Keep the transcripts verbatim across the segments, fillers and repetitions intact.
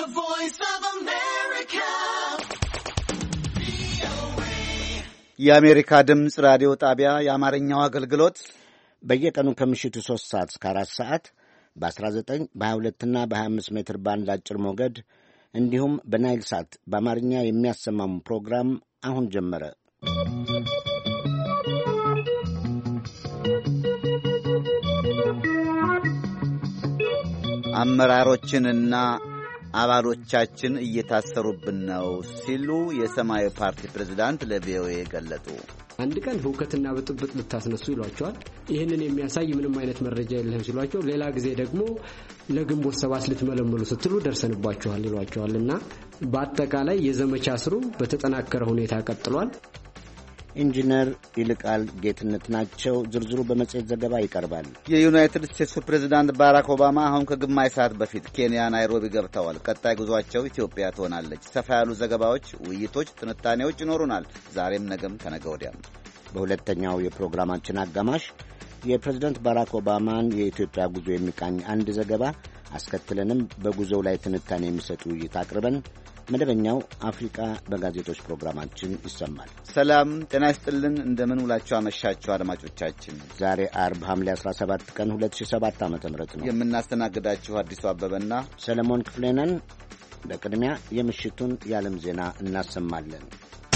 The Voice of America. የአሜሪካ ድምፅ ራዲዮ ጣቢያ የአማርኛው አገልግሎት በየቀኑ ከምሽቱ ሶስት ሰዓት እስከ አራት ሰዓት በ19 በ22 እና በ25 ሜትር ባንድ አጭር ሞገድ እንዲሁም በናይል ሳት በአማርኛ የሚያሰማሙ ፕሮግራም አሁን ጀመረ። አመራሮችንና አባሎቻችን እየታሰሩብን ነው ሲሉ የሰማያዊ ፓርቲ ፕሬዝዳንት ለቪኦኤ ገለጡ። አንድ ቀን ሁከትና ብጥብጥ ልታስነሱ ይሏቸዋል። ይህንን የሚያሳይ ምንም አይነት መረጃ የለም ሲሏቸው፣ ሌላ ጊዜ ደግሞ ለግንቦት ሰባት ልትመለመሉ ስትሉ ደርሰንባችኋል ይሏቸዋልና በአጠቃላይ የዘመቻ ስሩ በተጠናከረ ሁኔታ ቀጥሏል። ኢንጂነር ይልቃል ጌትነት ናቸው። ዝርዝሩ በመጽሔት ዘገባ ይቀርባል። የዩናይትድ ስቴትሱ ፕሬዝዳንት ባራክ ኦባማ አሁን ከግማሽ ሰዓት በፊት ኬንያ ናይሮቢ ገብተዋል። ቀጣይ ጉዟቸው ኢትዮጵያ ትሆናለች። ሰፋ ያሉ ዘገባዎች፣ ውይይቶች፣ ትንታኔዎች ይኖሩናል። ዛሬም ነገም ከነገ ወዲያም። በሁለተኛው የፕሮግራማችን አጋማሽ የፕሬዝዳንት ባራክ ኦባማን የኢትዮጵያ ጉዞ የሚቃኝ አንድ ዘገባ አስከትለንም በጉዞው ላይ ትንታኔ የሚሰጡ ውይይት አቅርበን መደበኛው አፍሪካ በጋዜጦች ፕሮግራማችን ይሰማል። ሰላም ጤና ይስጥልን። እንደምን ውላችሁ አመሻችሁ አድማጮቻችን። ዛሬ አርብ ሐምሌ አስራ ሰባት ቀን ሁለት ሺህ ሰባት ዓ.ም ነው። የምናስተናግዳችሁ አዲሱ አበበና ሰለሞን ክፍሌ ነን። በቅድሚያ የምሽቱን የዓለም ዜና እናሰማለን።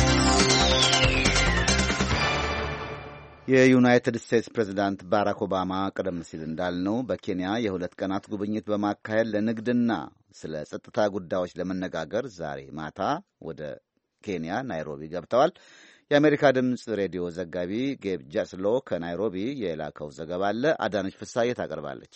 የዩናይትድ ስቴትስ ፕሬዝዳንት ባራክ ኦባማ ቀደም ሲል እንዳልነው በኬንያ የሁለት ቀናት ጉብኝት በማካሄድ ለንግድና ስለ ጸጥታ ጉዳዮች ለመነጋገር ዛሬ ማታ ወደ ኬንያ ናይሮቢ ገብተዋል። የአሜሪካ ድምፅ ሬዲዮ ዘጋቢ ጌብ ጃስሎ ከናይሮቢ የላከው ዘገባ አለ። አዳነች ፍሳዬ ታቀርባለች።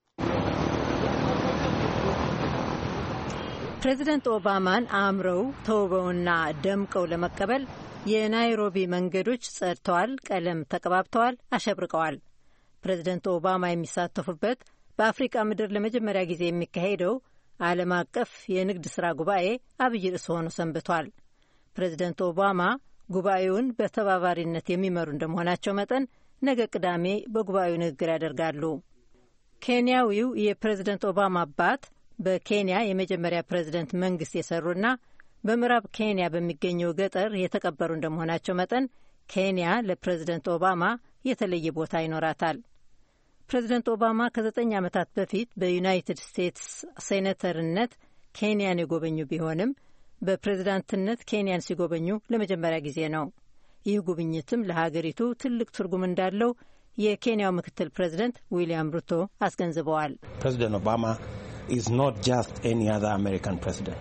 ፕሬዝዳንት ኦባማን አምረው ተውበውና ደምቀው ለመቀበል የናይሮቢ መንገዶች ጸድተዋል፣ ቀለም ተቀባብተዋል፣ አሸብርቀዋል። ፕሬዝዳንት ኦባማ የሚሳተፉበት በአፍሪካ ምድር ለመጀመሪያ ጊዜ የሚካሄደው ዓለም አቀፍ የንግድ ሥራ ጉባኤ አብይ ርዕስ ሆኖ ሰንብቷል። ፕሬዝዳንት ኦባማ ጉባኤውን በተባባሪነት የሚመሩ እንደመሆናቸው መጠን ነገ ቅዳሜ በጉባኤው ንግግር ያደርጋሉ። ኬንያዊው የፕሬዝዳንት ኦባማ አባት በኬንያ የመጀመሪያ ፕሬዝዳንት መንግስት የሰሩና በምዕራብ ኬንያ በሚገኘው ገጠር የተቀበሩ እንደመሆናቸው መጠን ኬንያ ለፕሬዝደንት ኦባማ የተለየ ቦታ ይኖራታል። ፕሬዝደንት ኦባማ ከዘጠኝ ዓመታት በፊት በዩናይትድ ስቴትስ ሴኔተርነት ኬንያን የጎበኙ ቢሆንም በፕሬዝዳንትነት ኬንያን ሲጎበኙ ለመጀመሪያ ጊዜ ነው። ይህ ጉብኝትም ለሀገሪቱ ትልቅ ትርጉም እንዳለው የኬንያው ምክትል ፕሬዝደንት ዊልያም ሩቶ አስገንዝበዋል። ፕሬዝደንት ኦባማ is not just any other American president.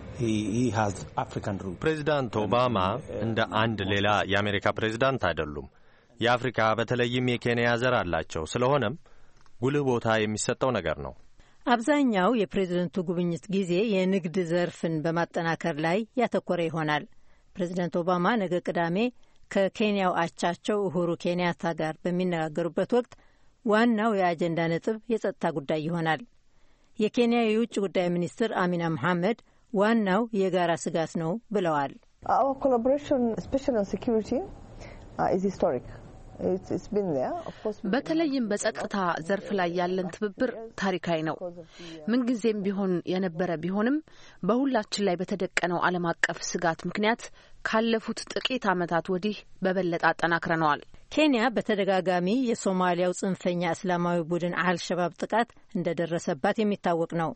ፕሬዚዳንት ኦባማ እንደ አንድ ሌላ የአሜሪካ ፕሬዚዳንት አይደሉም። የአፍሪካ በተለይም የኬንያ ዘር አላቸው። ስለሆነም ጉልህ ቦታ የሚሰጠው ነገር ነው። አብዛኛው የፕሬዝደንቱ ጉብኝት ጊዜ የንግድ ዘርፍን በማጠናከር ላይ ያተኮረ ይሆናል። ፕሬዝደንት ኦባማ ነገ ቅዳሜ ከኬንያው አቻቸው ኡሁሩ ኬንያታ ጋር በሚነጋገሩበት ወቅት ዋናው የአጀንዳ ነጥብ የጸጥታ ጉዳይ ይሆናል። የኬንያ የውጭ ጉዳይ ሚኒስትር አሚና መሐመድ ዋናው የጋራ ስጋት ነው ብለዋል። በተለይም በጸጥታ ዘርፍ ላይ ያለን ትብብር ታሪካዊ ነው። ምንጊዜም ቢሆን የነበረ ቢሆንም በሁላችን ላይ በተደቀነው ዓለም አቀፍ ስጋት ምክንያት ካለፉት ጥቂት ዓመታት ወዲህ በበለጠ አጠናክረነዋል። ኬንያ በተደጋጋሚ የሶማሊያው ጽንፈኛ እስላማዊ ቡድን አልሸባብ ጥቃት እንደደረሰባት የሚታወቅ ነው።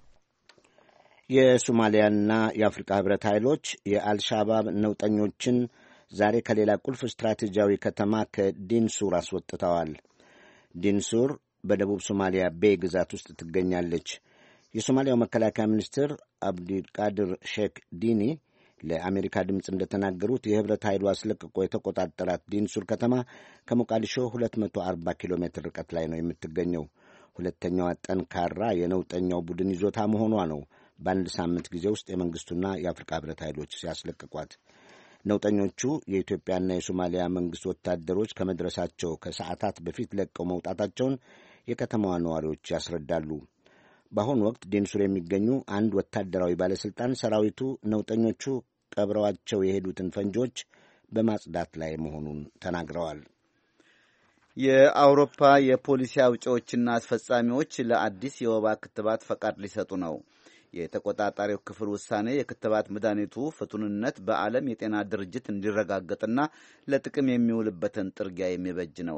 የሶማሊያና የአፍሪካ ህብረት ኃይሎች የአልሻባብ ነውጠኞችን ዛሬ ከሌላ ቁልፍ ስትራቴጂያዊ ከተማ ከዲንሱር አስወጥተዋል። ዲንሱር በደቡብ ሶማሊያ ቤይ ግዛት ውስጥ ትገኛለች። የሶማሊያው መከላከያ ሚኒስትር አብዲቃድር ሼክ ዲኒ ለአሜሪካ ድምፅ እንደተናገሩት የህብረት ኃይሉ አስለቅቆ የተቆጣጠራት ዲንሱር ከተማ ከሞቃዲሾ ሁለት መቶ አርባ ኪሎ ሜትር ርቀት ላይ ነው የምትገኘው። ሁለተኛዋ ጠንካራ የነውጠኛው ቡድን ይዞታ መሆኗ ነው በአንድ ሳምንት ጊዜ ውስጥ የመንግስቱና የአፍሪካ ህብረት ኃይሎች ሲያስለቅቋት። ነውጠኞቹ የኢትዮጵያና የሶማሊያ መንግስት ወታደሮች ከመድረሳቸው ከሰዓታት በፊት ለቀው መውጣታቸውን የከተማዋ ነዋሪዎች ያስረዳሉ። በአሁኑ ወቅት ዲንሱር የሚገኙ አንድ ወታደራዊ ባለሥልጣን ሰራዊቱ ነውጠኞቹ ቀብረዋቸው የሄዱትን ፈንጂዎች በማጽዳት ላይ መሆኑን ተናግረዋል። የአውሮፓ የፖሊሲ አውጪዎችና አስፈጻሚዎች ለአዲስ የወባ ክትባት ፈቃድ ሊሰጡ ነው። የተቆጣጣሪው ክፍል ውሳኔ የክትባት መድኃኒቱ ፍቱንነት በዓለም የጤና ድርጅት እንዲረጋገጥና ለጥቅም የሚውልበትን ጥርጊያ የሚበጅ ነው።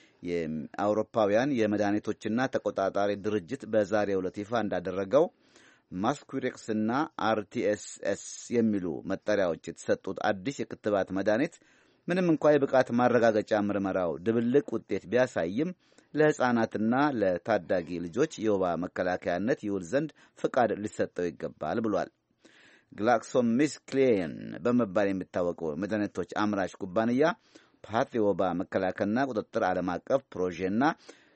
የአውሮፓውያን የመድኃኒቶችና ተቆጣጣሪ ድርጅት በዛሬው ዕለት ይፋ እንዳደረገው ማስኩሬክስና አርቲኤስኤስ የሚሉ መጠሪያዎች የተሰጡት አዲስ የክትባት መድኃኒት ምንም እንኳ የብቃት ማረጋገጫ ምርመራው ድብልቅ ውጤት ቢያሳይም ለሕፃናትና ለታዳጊ ልጆች የወባ መከላከያነት ይውል ዘንድ ፍቃድ ሊሰጠው ይገባል ብሏል። ግላክሶስሚትክላይን በመባል የሚታወቀው መድኃኒቶች አምራች ኩባንያ ፓት የወባ መከላከልና ቁጥጥር ዓለም አቀፍ ፕሮጄና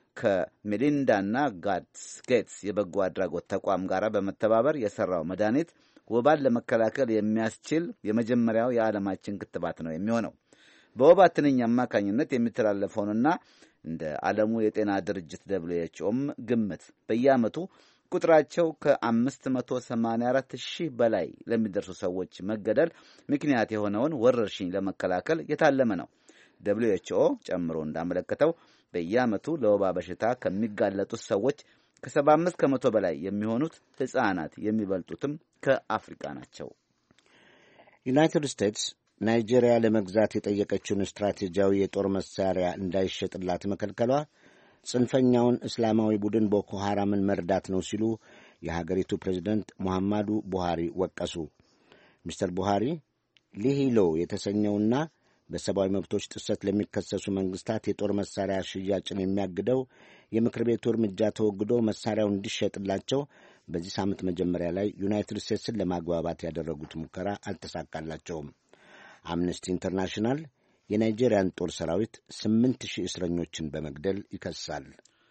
ከሜሊንዳና ጌትስ የበጎ አድራጎት ተቋም ጋር በመተባበር የሰራው መድኃኒት ወባን ለመከላከል የሚያስችል የመጀመሪያው የዓለማችን ክትባት ነው የሚሆነው። በወባ ትንኝ አማካኝነት የሚተላለፈውንና እንደ ዓለሙ የጤና ድርጅት ደብሊው ኤች ኦም ግምት በየዓመቱ ቁጥራቸው ከአምስት መቶ ሰማንያ አራት ሺህ በላይ ለሚደርሱ ሰዎች መገደል ምክንያት የሆነውን ወረርሽኝ ለመከላከል የታለመ ነው። ደብሊው ኤች ኦ ጨምሮ እንዳመለከተው በየዓመቱ ለወባ በሽታ ከሚጋለጡት ሰዎች ከሰባ አምስት ከመቶ በላይ የሚሆኑት ሕፃናት፣ የሚበልጡትም ከአፍሪካ ናቸው። ዩናይትድ ስቴትስ ናይጄሪያ ለመግዛት የጠየቀችውን ስትራቴጂያዊ የጦር መሳሪያ እንዳይሸጥላት መከልከሏ ጽንፈኛውን እስላማዊ ቡድን ቦኮ ሐራምን መርዳት ነው ሲሉ የሀገሪቱ ፕሬዚደንት ሙሐማዱ ቡሃሪ ወቀሱ። ሚስተር ቡሃሪ ሊሂሎ የተሰኘውና በሰብአዊ መብቶች ጥሰት ለሚከሰሱ መንግስታት የጦር መሳሪያ ሽያጭን የሚያግደው የምክር ቤቱ እርምጃ ተወግዶ መሳሪያው እንዲሸጥላቸው በዚህ ሳምንት መጀመሪያ ላይ ዩናይትድ ስቴትስን ለማግባባት ያደረጉት ሙከራ አልተሳካላቸውም። አምነስቲ ኢንተርናሽናል የናይጄሪያን ጦር ሰራዊት ስምንት ሺህ እስረኞችን በመግደል ይከሳል።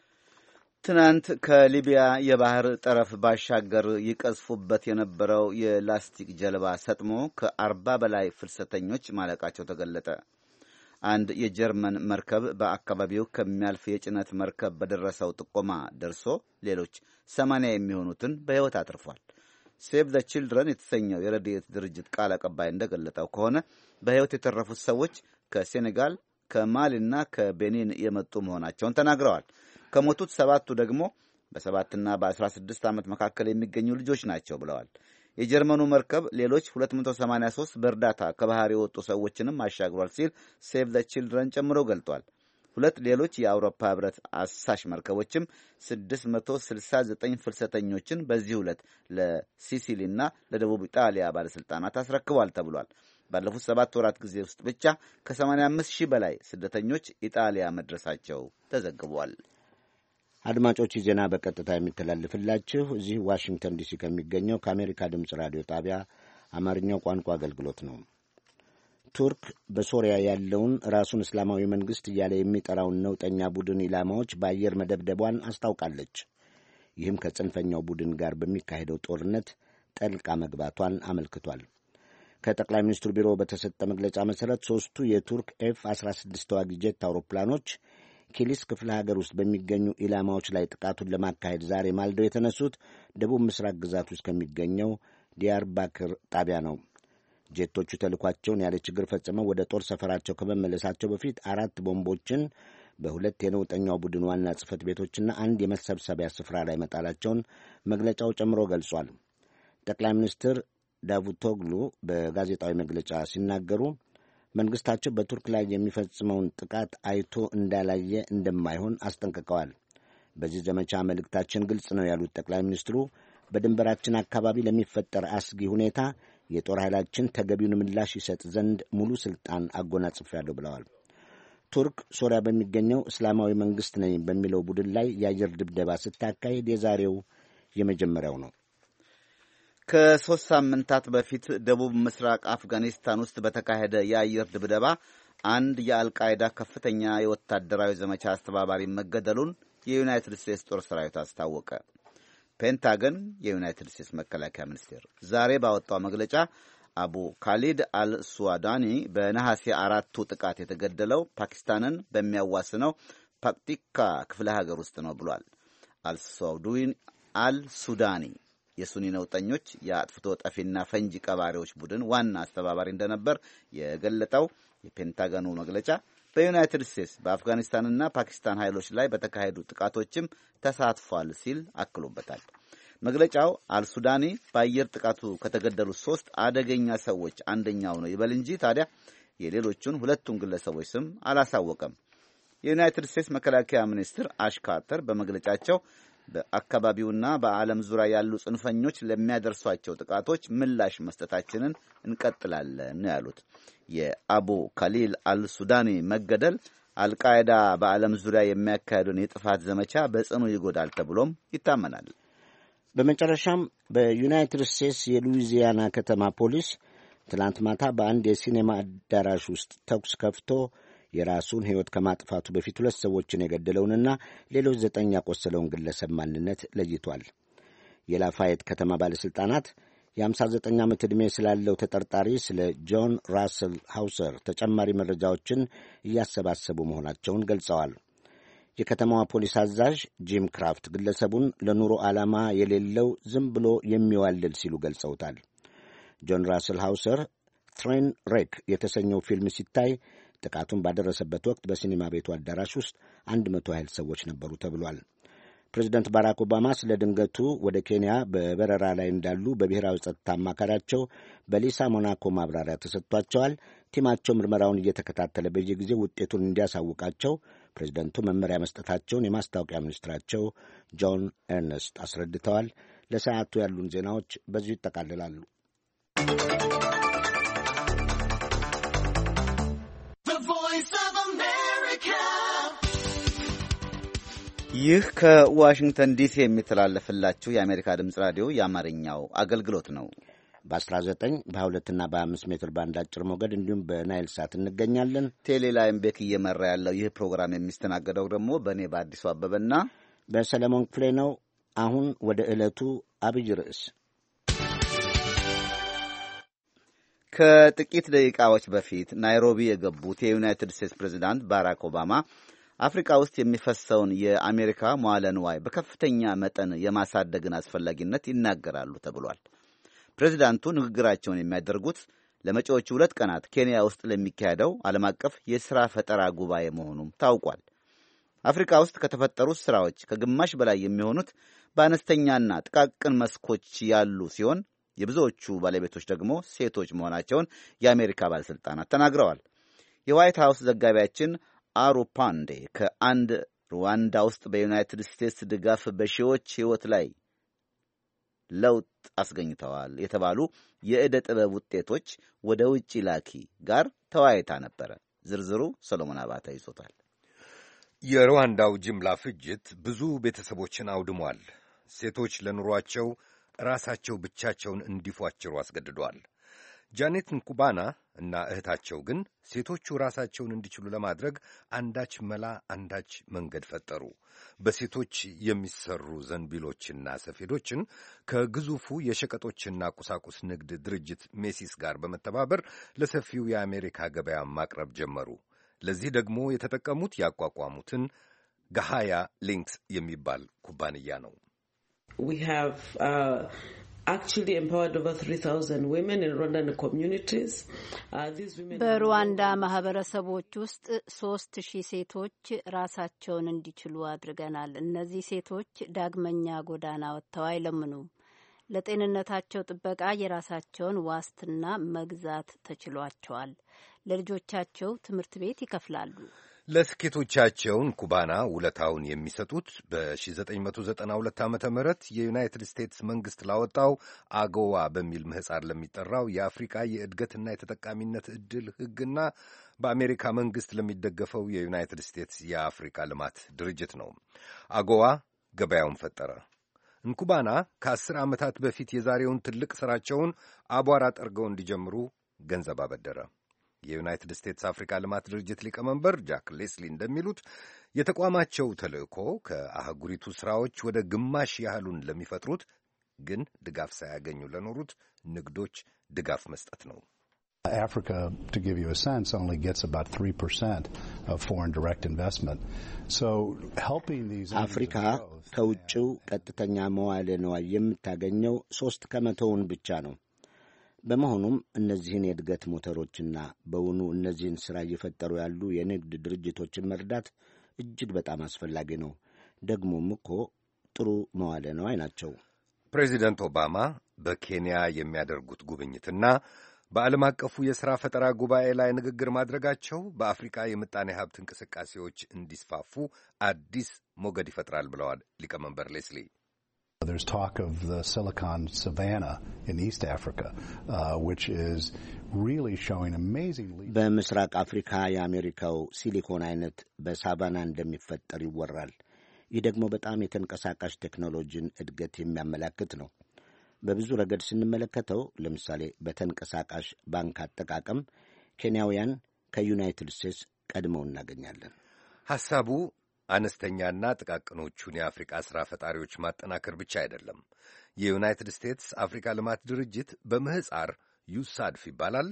ትናንት ከሊቢያ የባህር ጠረፍ ባሻገር ይቀዝፉበት የነበረው የላስቲክ ጀልባ ሰጥሞ ከአርባ በላይ ፍልሰተኞች ማለቃቸው ተገለጠ። አንድ የጀርመን መርከብ በአካባቢው ከሚያልፍ የጭነት መርከብ በደረሰው ጥቆማ ደርሶ ሌሎች ሰማንያ የሚሆኑትን በሕይወት አትርፏል። ሴቭ ዘ ቺልድረን የተሰኘው የረድኤት ድርጅት ቃል አቀባይ እንደገለጠው ከሆነ በሕይወት የተረፉት ሰዎች ከሴኔጋል፣ ከማሊና ከቤኒን የመጡ መሆናቸውን ተናግረዋል። ከሞቱት ሰባቱ ደግሞ በሰባትና በአስራ ስድስት ዓመት መካከል የሚገኙ ልጆች ናቸው ብለዋል። የጀርመኑ መርከብ ሌሎች ሁለት መቶ ሰማንያ ሶስት በእርዳታ ከባህር የወጡ ሰዎችንም አሻግሯል ሲል ሴቭ ዘ ቺልድረን ጨምሮ ገልጧል። ሁለት ሌሎች የአውሮፓ ህብረት አሳሽ መርከቦችም ስድስት መቶ ስልሳ ዘጠኝ ፍልሰተኞችን በዚህ ዕለት ለሲሲሊና ለደቡብ ኢጣሊያ ባለሥልጣናት አስረክቧል ተብሏል። ባለፉት ሰባት ወራት ጊዜ ውስጥ ብቻ ከሰማንያ አምስት ሺህ በላይ ስደተኞች ኢጣሊያ መድረሳቸው ተዘግቧል። አድማጮች ዜና በቀጥታ የሚተላልፍላችሁ እዚህ ዋሽንግተን ዲሲ ከሚገኘው ከአሜሪካ ድምፅ ራዲዮ ጣቢያ አማርኛው ቋንቋ አገልግሎት ነው። ቱርክ በሶሪያ ያለውን ራሱን እስላማዊ መንግሥት እያለ የሚጠራውን ነውጠኛ ቡድን ኢላማዎች በአየር መደብደቧን አስታውቃለች። ይህም ከጽንፈኛው ቡድን ጋር በሚካሄደው ጦርነት ጠልቃ መግባቷን አመልክቷል። ከጠቅላይ ሚኒስትሩ ቢሮ በተሰጠ መግለጫ መሠረት ሦስቱ የቱርክ ኤፍ አስራ ስድስት ተዋጊ ጄት አውሮፕላኖች ኪሊስ ክፍለ ሀገር ውስጥ በሚገኙ ኢላማዎች ላይ ጥቃቱን ለማካሄድ ዛሬ ማልደው የተነሱት ደቡብ ምስራቅ ግዛት ውስጥ ከሚገኘው ዲያርባክር ጣቢያ ነው። ጄቶቹ ተልኳቸውን ያለ ችግር ፈጽመው ወደ ጦር ሰፈራቸው ከመመለሳቸው በፊት አራት ቦምቦችን በሁለት የነውጠኛው ቡድን ዋና ጽሕፈት ቤቶችና አንድ የመሰብሰቢያ ስፍራ ላይ መጣላቸውን መግለጫው ጨምሮ ገልጿል። ጠቅላይ ሚኒስትር ዳቩቶግሉ በጋዜጣዊ መግለጫ ሲናገሩ መንግሥታቸው በቱርክ ላይ የሚፈጽመውን ጥቃት አይቶ እንዳላየ እንደማይሆን አስጠንቅቀዋል። በዚህ ዘመቻ መልእክታችን ግልጽ ነው ያሉት ጠቅላይ ሚኒስትሩ በድንበራችን አካባቢ ለሚፈጠር አስጊ ሁኔታ የጦር ኃይላችን ተገቢውን ምላሽ ይሰጥ ዘንድ ሙሉ ሥልጣን አጎናጽፌያለሁ ብለዋል። ቱርክ ሶሪያ በሚገኘው እስላማዊ መንግሥት ነኝ በሚለው ቡድን ላይ የአየር ድብደባ ስታካሄድ የዛሬው የመጀመሪያው ነው። ከሦስት ሳምንታት በፊት ደቡብ ምስራቅ አፍጋኒስታን ውስጥ በተካሄደ የአየር ድብደባ አንድ የአልቃይዳ ከፍተኛ የወታደራዊ ዘመቻ አስተባባሪ መገደሉን የዩናይትድ ስቴትስ ጦር ሰራዊት አስታወቀ። ፔንታገን የዩናይትድ ስቴትስ መከላከያ ሚኒስቴር ዛሬ ባወጣው መግለጫ አቡ ካሊድ አልሱዋዳኒ በነሐሴ አራቱ ጥቃት የተገደለው ፓኪስታንን በሚያዋስነው ፓክቲካ ክፍለ ሀገር ውስጥ ነው ብሏል። አልሱዋዱን አልሱዳኒ የሱኒ ነውጠኞች የአጥፍቶ ጠፊና ፈንጂ ቀባሪዎች ቡድን ዋና አስተባባሪ እንደነበር የገለጠው የፔንታገኑ መግለጫ በዩናይትድ ስቴትስ በአፍጋኒስታንና ፓኪስታን ኃይሎች ላይ በተካሄዱ ጥቃቶችም ተሳትፏል ሲል አክሎበታል። መግለጫው አልሱዳኒ በአየር ጥቃቱ ከተገደሉት ሶስት አደገኛ ሰዎች አንደኛው ነው ይበል እንጂ ታዲያ የሌሎቹን ሁለቱን ግለሰቦች ስም አላሳወቀም። የዩናይትድ ስቴትስ መከላከያ ሚኒስትር አሽ ካርተር በመግለጫቸው በአካባቢውና በዓለም ዙሪያ ያሉ ጽንፈኞች ለሚያደርሷቸው ጥቃቶች ምላሽ መስጠታችንን እንቀጥላለን ነው ያሉት። የአቡ ካሊል አልሱዳኒ መገደል አልቃይዳ በዓለም ዙሪያ የሚያካሄዱን የጥፋት ዘመቻ በጽኑ ይጎዳል ተብሎም ይታመናል። በመጨረሻም በዩናይትድ ስቴትስ የሉዊዚያና ከተማ ፖሊስ ትላንት ማታ በአንድ የሲኔማ አዳራሽ ውስጥ ተኩስ ከፍቶ የራሱን ሕይወት ከማጥፋቱ በፊት ሁለት ሰዎችን የገደለውንና ሌሎች ዘጠኝ ያቆሰለውን ግለሰብ ማንነት ለይቷል። የላፋየት ከተማ ባለሥልጣናት የአምሳ ዘጠኝ ዓመት ዕድሜ ስላለው ተጠርጣሪ ስለ ጆን ራስል ሃውሰር ተጨማሪ መረጃዎችን እያሰባሰቡ መሆናቸውን ገልጸዋል። የከተማዋ ፖሊስ አዛዥ ጂም ክራፍት ግለሰቡን ለኑሮ ዓላማ የሌለው ዝም ብሎ የሚዋልል ሲሉ ገልጸውታል። ጆን ራስል ሃውሰር ትሬን ሬክ የተሰኘው ፊልም ሲታይ ጥቃቱን ባደረሰበት ወቅት በሲኔማ ቤቱ አዳራሽ ውስጥ አንድ መቶ ያህል ሰዎች ነበሩ ተብሏል። ፕሬዚደንት ባራክ ኦባማ ስለ ድንገቱ ወደ ኬንያ በበረራ ላይ እንዳሉ በብሔራዊ ጸጥታ አማካሪያቸው በሊሳ ሞናኮ ማብራሪያ ተሰጥቷቸዋል። ቲማቸው ምርመራውን እየተከታተለ በየጊዜው ውጤቱን እንዲያሳውቃቸው ፕሬዚደንቱ መመሪያ መስጠታቸውን የማስታወቂያ ሚኒስትራቸው ጆን ኤርነስት አስረድተዋል። ለሰዓቱ ያሉን ዜናዎች በዚሁ ይጠቃልላሉ። ይህ ከዋሽንግተን ዲሲ የሚተላለፍላችሁ የአሜሪካ ድምፅ ራዲዮ የአማርኛው አገልግሎት ነው። በ19 በሁለትና በአምስት ሜትር ባንድ አጭር ሞገድ እንዲሁም በናይል ሳት እንገኛለን። ቴሌላይም ቤክ እየመራ ያለው ይህ ፕሮግራም የሚስተናገደው ደግሞ በእኔ በአዲሱ አበበና በሰለሞን ክፍሌ ነው። አሁን ወደ ዕለቱ አብይ ርዕስ። ከጥቂት ደቂቃዎች በፊት ናይሮቢ የገቡት የዩናይትድ ስቴትስ ፕሬዚዳንት ባራክ ኦባማ አፍሪካ ውስጥ የሚፈሰውን የአሜሪካ መዋለ ንዋይ በከፍተኛ መጠን የማሳደግን አስፈላጊነት ይናገራሉ ተብሏል። ፕሬዚዳንቱ ንግግራቸውን የሚያደርጉት ለመጪዎቹ ሁለት ቀናት ኬንያ ውስጥ ለሚካሄደው ዓለም አቀፍ የሥራ ፈጠራ ጉባኤ መሆኑም ታውቋል። አፍሪካ ውስጥ ከተፈጠሩት ሥራዎች ከግማሽ በላይ የሚሆኑት በአነስተኛና ጥቃቅን መስኮች ያሉ ሲሆን የብዙዎቹ ባለቤቶች ደግሞ ሴቶች መሆናቸውን የአሜሪካ ባለሥልጣናት ተናግረዋል። የዋይት ሃውስ ዘጋቢያችን አሩ ፓንዴ ከአንድ ሩዋንዳ ውስጥ በዩናይትድ ስቴትስ ድጋፍ በሺዎች ሕይወት ላይ ለውጥ አስገኝተዋል የተባሉ የዕደ ጥበብ ውጤቶች ወደ ውጭ ላኪ ጋር ተወያይታ ነበረ። ዝርዝሩ ሰሎሞን አባተ ይዞታል። የሩዋንዳው ጅምላ ፍጅት ብዙ ቤተሰቦችን አውድሟል። ሴቶች ለኑሯቸው ራሳቸው ብቻቸውን እንዲፏጭሩ አስገድዷል። ጃኔት ንኩባና እና እህታቸው ግን ሴቶቹ ራሳቸውን እንዲችሉ ለማድረግ አንዳች መላ አንዳች መንገድ ፈጠሩ። በሴቶች የሚሰሩ ዘንቢሎችና ሰፌዶችን ከግዙፉ የሸቀጦችና ቁሳቁስ ንግድ ድርጅት ሜሲስ ጋር በመተባበር ለሰፊው የአሜሪካ ገበያ ማቅረብ ጀመሩ። ለዚህ ደግሞ የተጠቀሙት ያቋቋሙትን ገሃያ ሊንክስ የሚባል ኩባንያ ነው። We have uh, actually empowered over three thousand women in Rwandan communities. Uh, these women በሩዋንዳ ማህበረሰቦች ውስጥ ሶስት ሺህ ሴቶች ራሳቸውን እንዲችሉ አድርገናል። እነዚህ ሴቶች ዳግመኛ ጎዳና ወጥተው አይለምኑም። ለጤንነታቸው ጥበቃ የራሳቸውን ዋስትና መግዛት ተችሏቸዋል። ለልጆቻቸው ትምህርት ቤት ይከፍላሉ። ለስኬቶቻቸውን ኩባና ውለታውን የሚሰጡት በ1992 ዓመተ ምህረት የዩናይትድ ስቴትስ መንግሥት ላወጣው አጎዋ በሚል ምህጻር ለሚጠራው የአፍሪካ የእድገትና የተጠቃሚነት ዕድል ሕግና በአሜሪካ መንግሥት ለሚደገፈው የዩናይትድ ስቴትስ የአፍሪካ ልማት ድርጅት ነው። አጎዋ ገበያውን ፈጠረ። እንኩባና ከአስር ዓመታት በፊት የዛሬውን ትልቅ ሥራቸውን አቧራ ጠርገው እንዲጀምሩ ገንዘብ አበደረ። የዩናይትድ ስቴትስ አፍሪካ ልማት ድርጅት ሊቀመንበር ጃክ ሌስሊ እንደሚሉት የተቋማቸው ተልእኮ ከአህጉሪቱ ሥራዎች ወደ ግማሽ ያህሉን ለሚፈጥሩት ግን ድጋፍ ሳያገኙ ለኖሩት ንግዶች ድጋፍ መስጠት ነው። Africa, to give you a sense, only gets about three percent of foreign direct investment. So helping these አፍሪካ ከውጭው ቀጥተኛ መዋለ ንዋይ የምታገኘው ሶስት ከመቶውን ብቻ ነው። በመሆኑም እነዚህን የእድገት ሞተሮችና በውኑ እነዚህን ሥራ እየፈጠሩ ያሉ የንግድ ድርጅቶችን መርዳት እጅግ በጣም አስፈላጊ ነው። ደግሞም እኮ ጥሩ መዋለ ንዋይ ናቸው። ፕሬዚደንት ኦባማ በኬንያ የሚያደርጉት ጉብኝትና በዓለም አቀፉ የሥራ ፈጠራ ጉባኤ ላይ ንግግር ማድረጋቸው በአፍሪካ የምጣኔ ሀብት እንቅስቃሴዎች እንዲስፋፉ አዲስ ሞገድ ይፈጥራል ብለዋል ሊቀመንበር ሌስሊ። There's talk of the Silicon Savannah in East Africa, uh, which is really showing amazing leadership. በምስራቅ አፍሪካ የአሜሪካው ሲሊኮን አይነት በሳቫና እንደሚፈጠር ይወራል። ይህ ደግሞ በጣም የተንቀሳቃሽ ቴክኖሎጂን እድገት የሚያመላክት ነው። በብዙ ረገድ ስንመለከተው ለምሳሌ በተንቀሳቃሽ ባንክ አጠቃቀም ኬንያውያን ከዩናይትድ ስቴትስ ቀድመው እናገኛለን። ሐሳቡ አነስተኛና ጥቃቅኖቹን የአፍሪካ ሥራ ፈጣሪዎች ማጠናከር ብቻ አይደለም። የዩናይትድ ስቴትስ አፍሪካ ልማት ድርጅት በምህፃር ዩሳድፍ ይባላል።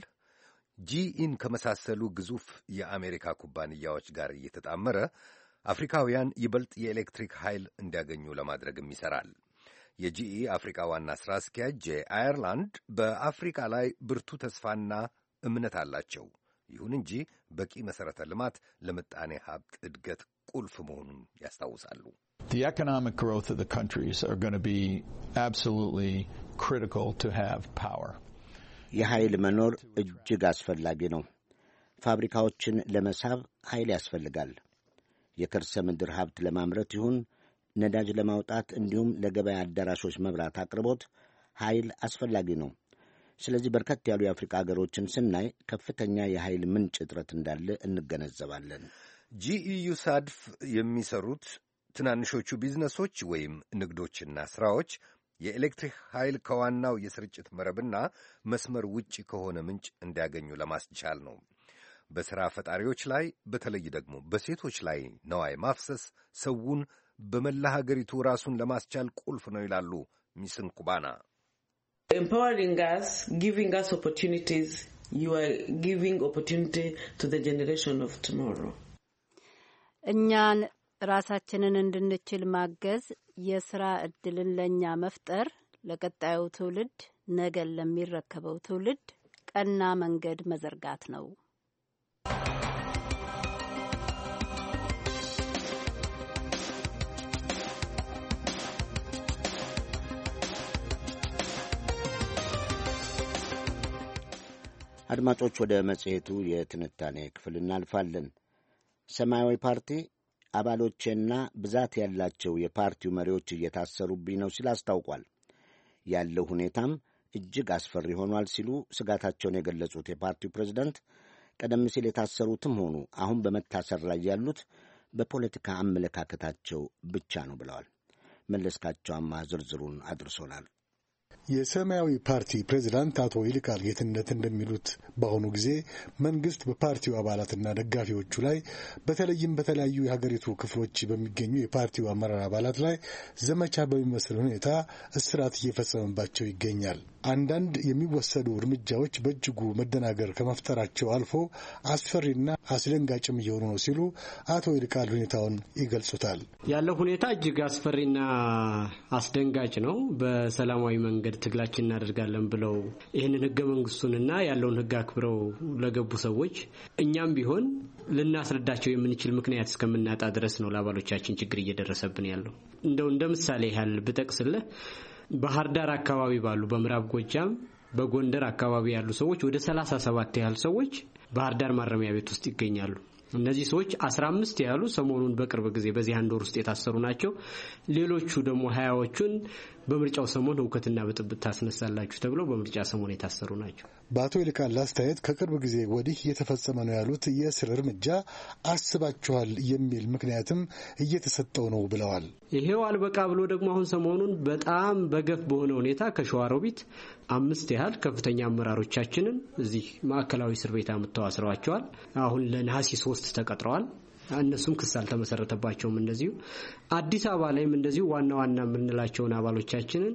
ጂኢን ከመሳሰሉ ግዙፍ የአሜሪካ ኩባንያዎች ጋር እየተጣመረ አፍሪካውያን ይበልጥ የኤሌክትሪክ ኃይል እንዲያገኙ ለማድረግም ይሠራል። የጂኢ አፍሪካ ዋና ሥራ አስኪያጅ ጄ አየርላንድ በአፍሪካ ላይ ብርቱ ተስፋና እምነት አላቸው። ይሁን እንጂ በቂ መሠረተ ልማት ለምጣኔ ሀብት እድገት ቁልፍ መሆኑን ያስታውሳሉ። The economic growth of the countries are going to be absolutely critical to have power. የኃይል መኖር እጅግ አስፈላጊ ነው። ፋብሪካዎችን ለመሳብ ኃይል ያስፈልጋል። የከርሰ ምድር ሀብት ለማምረት ይሁን ነዳጅ ለማውጣት እንዲሁም ለገበያ አዳራሾች መብራት አቅርቦት ኃይል አስፈላጊ ነው። ስለዚህ በርከት ያሉ የአፍሪካ ሀገሮችን ስናይ ከፍተኛ የኃይል ምንጭ እጥረት እንዳለ እንገነዘባለን። ጂኢ ዩሳድፍ የሚሰሩት ትናንሾቹ ቢዝነሶች ወይም ንግዶችና ሥራዎች የኤሌክትሪክ ኃይል ከዋናው የስርጭት መረብና መስመር ውጪ ከሆነ ምንጭ እንዲያገኙ ለማስቻል ነው። በሥራ ፈጣሪዎች ላይ በተለይ ደግሞ በሴቶች ላይ ነዋይ ማፍሰስ ሰውን በመላ ሀገሪቱ ራሱን ለማስቻል ቁልፍ ነው ይላሉ ሚስ ንኩባና። Empowering us, giving us opportunities, you are giving opportunity to the generation of tomorrow. እኛን ራሳችንን እንድንችል ማገዝ፣ የሥራ ዕድልን ለእኛ መፍጠር ለቀጣዩ ትውልድ ነገን ለሚረከበው ትውልድ ቀና መንገድ መዘርጋት ነው። አድማጮች ወደ መጽሔቱ የትንታኔ ክፍል እናልፋለን። ሰማያዊ ፓርቲ አባሎቼና ብዛት ያላቸው የፓርቲው መሪዎች እየታሰሩብኝ ነው ሲል አስታውቋል። ያለው ሁኔታም እጅግ አስፈሪ ሆኗል ሲሉ ስጋታቸውን የገለጹት የፓርቲው ፕሬዝዳንት ቀደም ሲል የታሰሩትም ሆኑ አሁን በመታሰር ላይ ያሉት በፖለቲካ አመለካከታቸው ብቻ ነው ብለዋል። መለስካቸውማ ዝርዝሩን አድርሶናል። የሰማያዊ ፓርቲ ፕሬዝዳንት አቶ ይልቃል ጌትነት እንደሚሉት በአሁኑ ጊዜ መንግስት በፓርቲው አባላትና ደጋፊዎቹ ላይ በተለይም በተለያዩ የሀገሪቱ ክፍሎች በሚገኙ የፓርቲው አመራር አባላት ላይ ዘመቻ በሚመስል ሁኔታ እስራት እየፈጸመባቸው ይገኛል። አንዳንድ የሚወሰዱ እርምጃዎች በእጅጉ መደናገር ከመፍጠራቸው አልፎ አስፈሪና አስደንጋጭም እየሆኑ ነው ሲሉ አቶ ይልቃል ሁኔታውን ይገልጹታል። ያለው ሁኔታ እጅግ አስፈሪና አስደንጋጭ ነው። በሰላማዊ መንገድ ትግላችን እናደርጋለን ብለው ይህንን ህገ መንግስቱንና ያለውን ህግ አክብረው ለገቡ ሰዎች እኛም ቢሆን ልናስረዳቸው የምንችል ምክንያት እስከምናጣ ድረስ ነው ለአባሎቻችን ችግር እየደረሰብን ያለው። እንደው እንደ ምሳሌ ያህል ብጠቅስልህ ባህር ዳር አካባቢ ባሉ በምዕራብ ጎጃም በጎንደር አካባቢ ያሉ ሰዎች ወደ ሰላሳ ሰባት ያህል ሰዎች ባህር ዳር ማረሚያ ቤት ውስጥ ይገኛሉ። እነዚህ ሰዎች አስራ አምስት ያህሉ ሰሞኑን በቅርብ ጊዜ በዚህ አንድ ወር ውስጥ የታሰሩ ናቸው። ሌሎቹ ደግሞ ሀያዎቹን በምርጫው ሰሞን ሁከትና ብጥብጥ ታስነሳላችሁ ተብለው በምርጫ ሰሞን የታሰሩ ናቸው። በአቶ ይልቃል አስተያየት ከቅርብ ጊዜ ወዲህ እየተፈጸመ ነው ያሉት የእስር እርምጃ አስባችኋል የሚል ምክንያትም እየተሰጠው ነው ብለዋል። ይሄው አልበቃ ብሎ ደግሞ አሁን ሰሞኑን በጣም በገፍ በሆነ ሁኔታ ከሸዋሮቢት አምስት ያህል ከፍተኛ አመራሮቻችንን እዚህ ማዕከላዊ እስር ቤት አምጥተው አስረዋቸዋል። አሁን ለነሐሴ ሶስት ተቀጥረዋል። እነሱም ክስ አልተመሰረተባቸውም። እንደዚሁ አዲስ አበባ ላይም እንደዚሁ ዋና ዋና የምንላቸውን አባሎቻችንን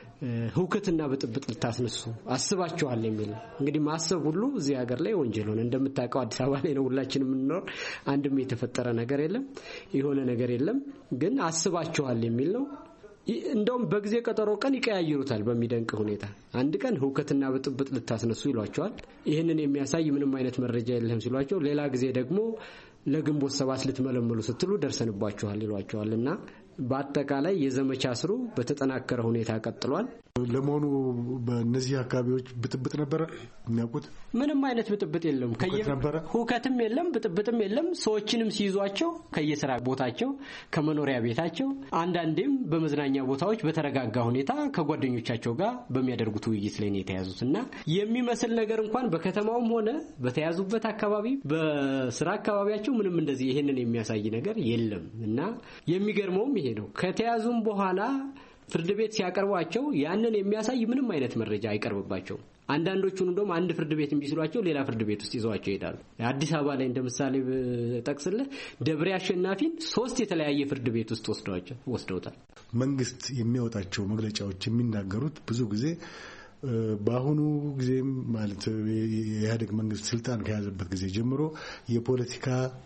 ሁከትና ብጥብጥ ልታስነሱ አስባችኋል የሚል እንግዲህ ማሰብ ሁሉ እዚህ ሀገር ላይ ወንጀል ሆነ። እንደምታውቀው አዲስ አበባ ላይ ነው ሁላችንም የምንኖር። አንድም የተፈጠረ ነገር የለም፣ የሆነ ነገር የለም። ግን አስባችኋል የሚል ነው። እንደውም በጊዜ ቀጠሮ ቀን ይቀያይሩታል በሚደንቅ ሁኔታ። አንድ ቀን ሁከትና ብጥብጥ ልታስነሱ ይሏቸዋል። ይህንን የሚያሳይ ምንም አይነት መረጃ የለም ሲሏቸው፣ ሌላ ጊዜ ደግሞ ለግንቦት ሰባት ልትመለመሉ ስትሉ ደርሰንባችኋል ይሏቸዋልና በአጠቃላይ የዘመቻ ስሩ በተጠናከረ ሁኔታ ቀጥሏል። ለመሆኑ በእነዚህ አካባቢዎች ብጥብጥ ነበረ? የሚያውቁት ምንም አይነት ብጥብጥ የለም። ሁከትም የለም፣ ብጥብጥም የለም። ሰዎችንም ሲይዟቸው ከየስራ ቦታቸው ከመኖሪያ ቤታቸው አንዳንዴም በመዝናኛ ቦታዎች በተረጋጋ ሁኔታ ከጓደኞቻቸው ጋር በሚያደርጉት ውይይት ላይ ነው የተያዙት እና የሚመስል ነገር እንኳን በከተማውም ሆነ በተያዙበት አካባቢ በስራ አካባቢያቸው ምንም እንደዚህ ይሄንን የሚያሳይ ነገር የለም እና የሚገርመውም ይሄ ነው። ከተያዙም በኋላ ፍርድ ቤት ሲያቀርቧቸው ያንን የሚያሳይ ምንም አይነት መረጃ አይቀርብባቸውም። አንዳንዶቹን እንደውም አንድ ፍርድ ቤት ቢስሏቸው ሌላ ፍርድ ቤት ውስጥ ይዘዋቸው ይሄዳሉ። አዲስ አበባ ላይ እንደምሳሌ ጠቅስልህ ደብሬ አሸናፊን ሶስት የተለያየ ፍርድ ቤት ውስጥ ወስደዋቸው ወስደውታል። መንግስት የሚያወጣቸው መግለጫዎች የሚናገሩት ብዙ ጊዜ በአሁኑ ጊዜም ማለት የኢህአዴግ መንግስት ስልጣን ከያዘበት ጊዜ ጀምሮ የፖለቲካ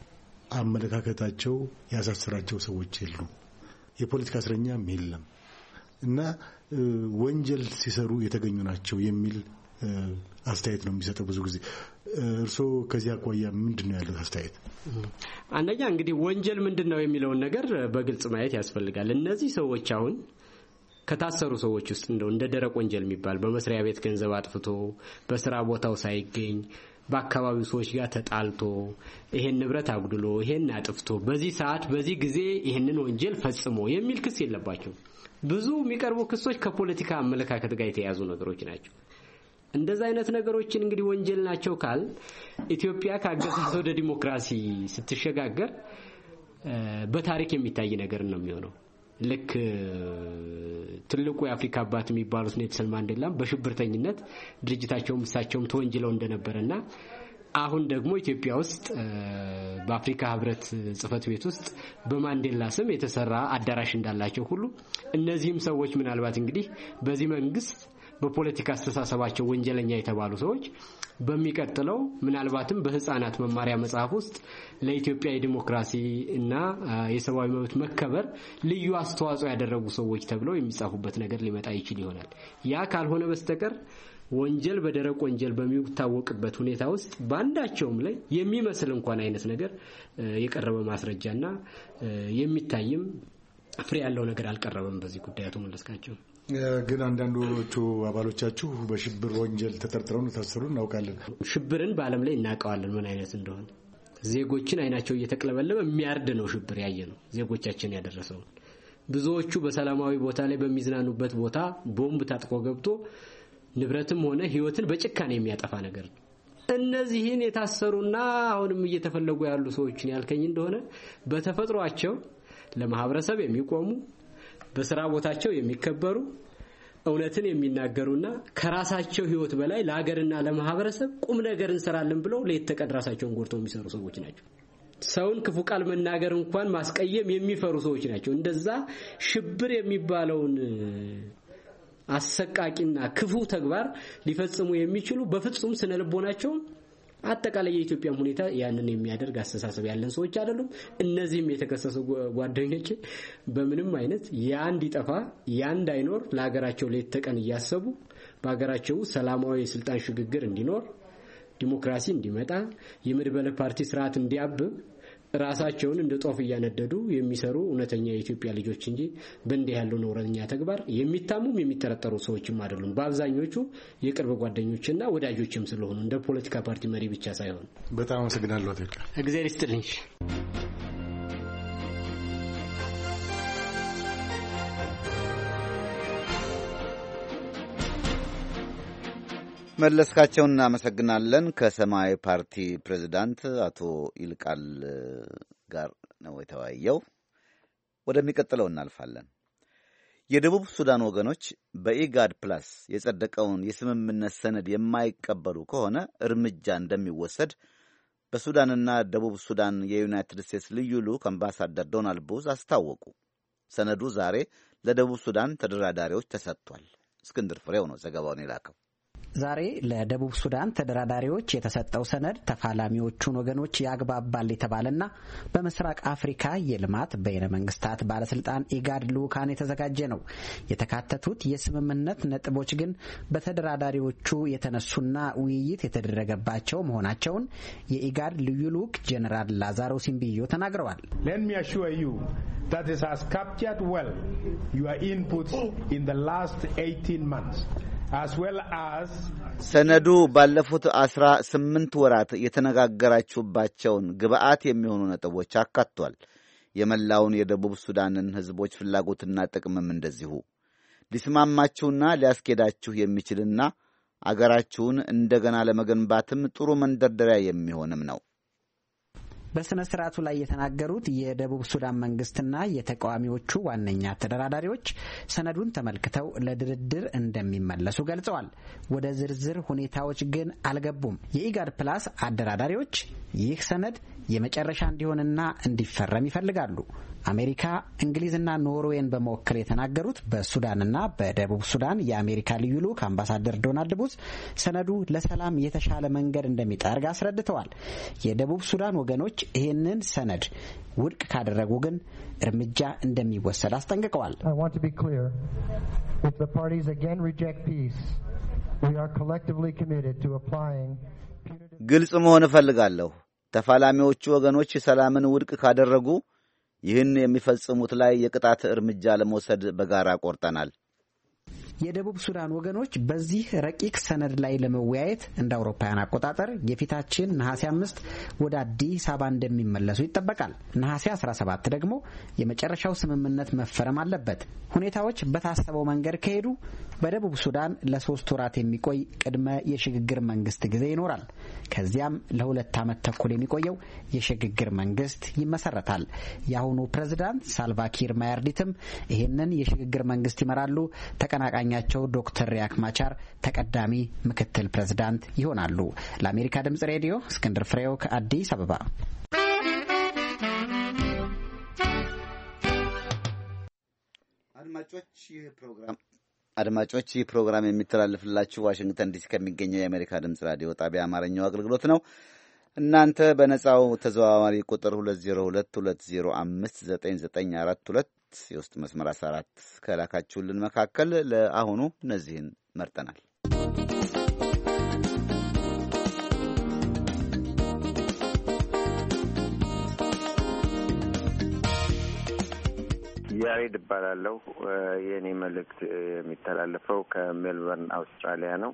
አመለካከታቸው ያሳሰራቸው ሰዎች የሉም፣ የፖለቲካ እስረኛም የለም እና ወንጀል ሲሰሩ የተገኙ ናቸው የሚል አስተያየት ነው የሚሰጠው ብዙ ጊዜ። እርስዎ ከዚህ አኳያ ምንድነው ያለው አስተያየት? አንደኛ እንግዲህ ወንጀል ምንድነው የሚለውን ነገር በግልጽ ማየት ያስፈልጋል። እነዚህ ሰዎች አሁን ከታሰሩ ሰዎች ውስጥ እንደው እንደ ደረቅ ወንጀል የሚባል በመስሪያ ቤት ገንዘብ አጥፍቶ በስራ ቦታው ሳይገኝ በአካባቢው ሰዎች ጋር ተጣልቶ ይሄን ንብረት አጉድሎ ይሄን አጥፍቶ በዚህ ሰዓት በዚህ ጊዜ ይሄንን ወንጀል ፈጽሞ የሚል ክስ የለባቸው። ብዙ የሚቀርቡ ክሶች ከፖለቲካ አመለካከት ጋር የተያዙ ነገሮች ናቸው። እንደዛ አይነት ነገሮችን እንግዲህ ወንጀል ናቸው ካል ኢትዮጵያ ካገዛዝ ወደ ዲሞክራሲ ስትሸጋገር በታሪክ የሚታይ ነገር ነው የሚሆነው። ልክ ትልቁ የአፍሪካ አባት የሚባሉት ኔልሰን ማንዴላ በሽብርተኝነት ድርጅታቸውም እሳቸውም ተወንጅለው እንደነበረና አሁን ደግሞ ኢትዮጵያ ውስጥ በአፍሪካ ህብረት ጽፈት ቤት ውስጥ በማንዴላ ስም የተሰራ አዳራሽ እንዳላቸው ሁሉ እነዚህም ሰዎች ምናልባት እንግዲህ በዚህ መንግስት በፖለቲካ አስተሳሰባቸው ወንጀለኛ የተባሉ ሰዎች በሚቀጥለው ምናልባትም በህፃናት መማሪያ መጽሐፍ ውስጥ ለኢትዮጵያ የዲሞክራሲ እና የሰብአዊ መብት መከበር ልዩ አስተዋጽኦ ያደረጉ ሰዎች ተብለው የሚጻፉበት ነገር ሊመጣ ይችል ይሆናል። ያ ካልሆነ በስተቀር ወንጀል በደረቅ ወንጀል በሚታወቅበት ሁኔታ ውስጥ ባንዳቸውም ላይ የሚመስል እንኳን አይነት ነገር የቀረበ ማስረጃና የሚታይም ፍሬ ያለው ነገር አልቀረበም በዚህ ጉዳይ። አቶ መለስካቸው ግን አንዳንዶቹ አባሎቻችሁ በሽብር ወንጀል ተጠርጥረው ታሰሩ እናውቃለን። ሽብርን በዓለም ላይ እናውቀዋለን ምን አይነት እንደሆነ። ዜጎችን አይናቸው እየተቀለበለበ የሚያርድ ነው ሽብር ያየ ነው ዜጎቻችን ያደረሰው። ብዙዎቹ በሰላማዊ ቦታ ላይ በሚዝናኑበት ቦታ ቦምብ ታጥቆ ገብቶ ንብረትም ሆነ ህይወትን በጭካኔ የሚያጠፋ ነገር ነው። እነዚህን የታሰሩና አሁንም እየተፈለጉ ያሉ ሰዎችን ያልከኝ እንደሆነ በተፈጥሯቸው ለማህበረሰብ የሚቆሙ በስራ ቦታቸው የሚከበሩ እውነትን የሚናገሩና ከራሳቸው ህይወት በላይ ለሀገርና ለማህበረሰብ ቁም ነገር እንሰራለን ብለው ለየተቀን ራሳቸውን ጎርተው የሚሰሩ ሰዎች ናቸው። ሰውን ክፉ ቃል መናገር እንኳን ማስቀየም የሚፈሩ ሰዎች ናቸው። እንደዛ ሽብር የሚባለውን አሰቃቂና ክፉ ተግባር ሊፈጽሙ የሚችሉ በፍጹም ስነልቦናቸው አጠቃላይ የኢትዮጵያም ሁኔታ ያንን የሚያደርግ አስተሳሰብ ያለን ሰዎች አይደሉም። እነዚህም የተከሰሱ ጓደኞች በምንም አይነት ያ እንዲጠፋ ያ እንዳይኖር ለሀገራቸው ሌት ተቀን እያሰቡ በሀገራቸው ሰላማዊ የስልጣን ሽግግር እንዲኖር፣ ዲሞክራሲ እንዲመጣ፣ የመድበለ ፓርቲ ስርዓት እንዲያብብ ራሳቸውን እንደ ጦፍ እያነደዱ የሚሰሩ እውነተኛ የኢትዮጵያ ልጆች እንጂ በእንዲህ ያለው ነውረኛ ተግባር የሚታሙም የሚጠረጠሩ ሰዎችም አይደሉም። በአብዛኞቹ የቅርብ ጓደኞችና ወዳጆችም ስለሆኑ እንደ ፖለቲካ ፓርቲ መሪ ብቻ ሳይሆን። በጣም አመሰግናለሁ። እግዚአብሔር ይስጥልኝ። መለስካቸውን እናመሰግናለን። ከሰማያዊ ፓርቲ ፕሬዝዳንት አቶ ይልቃል ጋር ነው የተወያየው። ወደሚቀጥለው እናልፋለን። የደቡብ ሱዳን ወገኖች በኢጋድ ፕላስ የጸደቀውን የስምምነት ሰነድ የማይቀበሉ ከሆነ እርምጃ እንደሚወሰድ በሱዳንና ደቡብ ሱዳን የዩናይትድ ስቴትስ ልዩ ልዑክ አምባሳደር ዶናልድ ቡዝ አስታወቁ። ሰነዱ ዛሬ ለደቡብ ሱዳን ተደራዳሪዎች ተሰጥቷል። እስክንድር ፍሬው ነው ዘገባውን የላከው። ዛሬ ለደቡብ ሱዳን ተደራዳሪዎች የተሰጠው ሰነድ ተፋላሚዎቹን ወገኖች ያግባባል የተባለና በምስራቅ አፍሪካ የልማት በይነ መንግስታት ባለስልጣን ኢጋድ ልኡካን የተዘጋጀ ነው። የተካተቱት የስምምነት ነጥቦች ግን በተደራዳሪዎቹ የተነሱና ውይይት የተደረገባቸው መሆናቸውን የኢጋድ ልዩ ልኡክ ጄኔራል ላዛሮ ሲምቢዮ ተናግረዋል። Let me assure you that it has captured well your inputs in the last eighteen months as well as ሰነዱ ባለፉት አስራ ስምንት ወራት የተነጋገራችሁባቸውን ግብአት የሚሆኑ ነጥቦች አካቷል። የመላውን የደቡብ ሱዳንን ህዝቦች ፍላጎትና ጥቅምም እንደዚሁ ሊስማማችሁና ሊያስኬዳችሁ የሚችልና አገራችሁን እንደገና ለመገንባትም ጥሩ መንደርደሪያ የሚሆንም ነው። በስነ ስርዓቱ ላይ የተናገሩት የደቡብ ሱዳን መንግስትና የተቃዋሚዎቹ ዋነኛ ተደራዳሪዎች ሰነዱን ተመልክተው ለድርድር እንደሚመለሱ ገልጸዋል። ወደ ዝርዝር ሁኔታዎች ግን አልገቡም። የኢጋድ ፕላስ አደራዳሪዎች ይህ ሰነድ የመጨረሻ እንዲሆንና እንዲፈረም ይፈልጋሉ። አሜሪካ፣ እንግሊዝና ኖርዌይን በመወከል የተናገሩት በሱዳንና በደቡብ ሱዳን የአሜሪካ ልዩ ልዑክ አምባሳደር ዶናልድ ቡዝ ሰነዱ ለሰላም የተሻለ መንገድ እንደሚጠርግ አስረድተዋል። የደቡብ ሱዳን ወገኖች ይህንን ሰነድ ውድቅ ካደረጉ ግን እርምጃ እንደሚወሰድ አስጠንቅቀዋል። I want to be clear. If the parties again reject peace, we are collectively committed to applying ግልጽ መሆን እፈልጋለሁ። ተፋላሚዎቹ ወገኖች ሰላምን ውድቅ ካደረጉ ይህን የሚፈጽሙት ላይ የቅጣት እርምጃ ለመውሰድ በጋራ ቆርጠናል። የደቡብ ሱዳን ወገኖች በዚህ ረቂቅ ሰነድ ላይ ለመወያየት እንደ አውሮፓውያን አቆጣጠር የፊታችን ነሐሴ አምስት ወደ አዲስ አበባ እንደሚመለሱ ይጠበቃል። ነሐሴ አስራ ሰባት ደግሞ የመጨረሻው ስምምነት መፈረም አለበት። ሁኔታዎች በታሰበው መንገድ ከሄዱ በደቡብ ሱዳን ለሶስት ወራት የሚቆይ ቅድመ የሽግግር መንግስት ጊዜ ይኖራል። ከዚያም ለሁለት ዓመት ተኩል የሚቆየው የሽግግር መንግስት ይመሰረታል። የአሁኑ ፕሬዝዳንት ሳልቫኪር ማያርዲትም ይህንን የሽግግር መንግስት ይመራሉ። ተቀናቃኛቸው ዶክተር ሪያክ ማቻር ተቀዳሚ ምክትል ፕሬዝዳንት ይሆናሉ። ለአሜሪካ ድምጽ ሬዲዮ እስክንድር ፍሬው ከአዲስ አበባ። አድማጮች ይህ ፕሮግራም አድማጮች ይህ ፕሮግራም የሚተላለፍላችሁ ዋሽንግተን ዲሲ ከሚገኘው የአሜሪካ ድምጽ ራዲዮ ጣቢያ አማርኛው አገልግሎት ነው። እናንተ በነጻው ተዘዋዋሪ ቁጥር ሁለት ዜሮ ሁለት ሁለት ዜሮ አምስት ዘጠኝ ዘጠኝ አራት ሁለት የውስጥ መስመር አስራ አራት ከላካችሁልን መካከል ለአሁኑ እነዚህን መርጠናል። ያሬድ እባላለሁ። የኔ መልእክት የሚተላለፈው ከሜልበርን አውስትራሊያ ነው።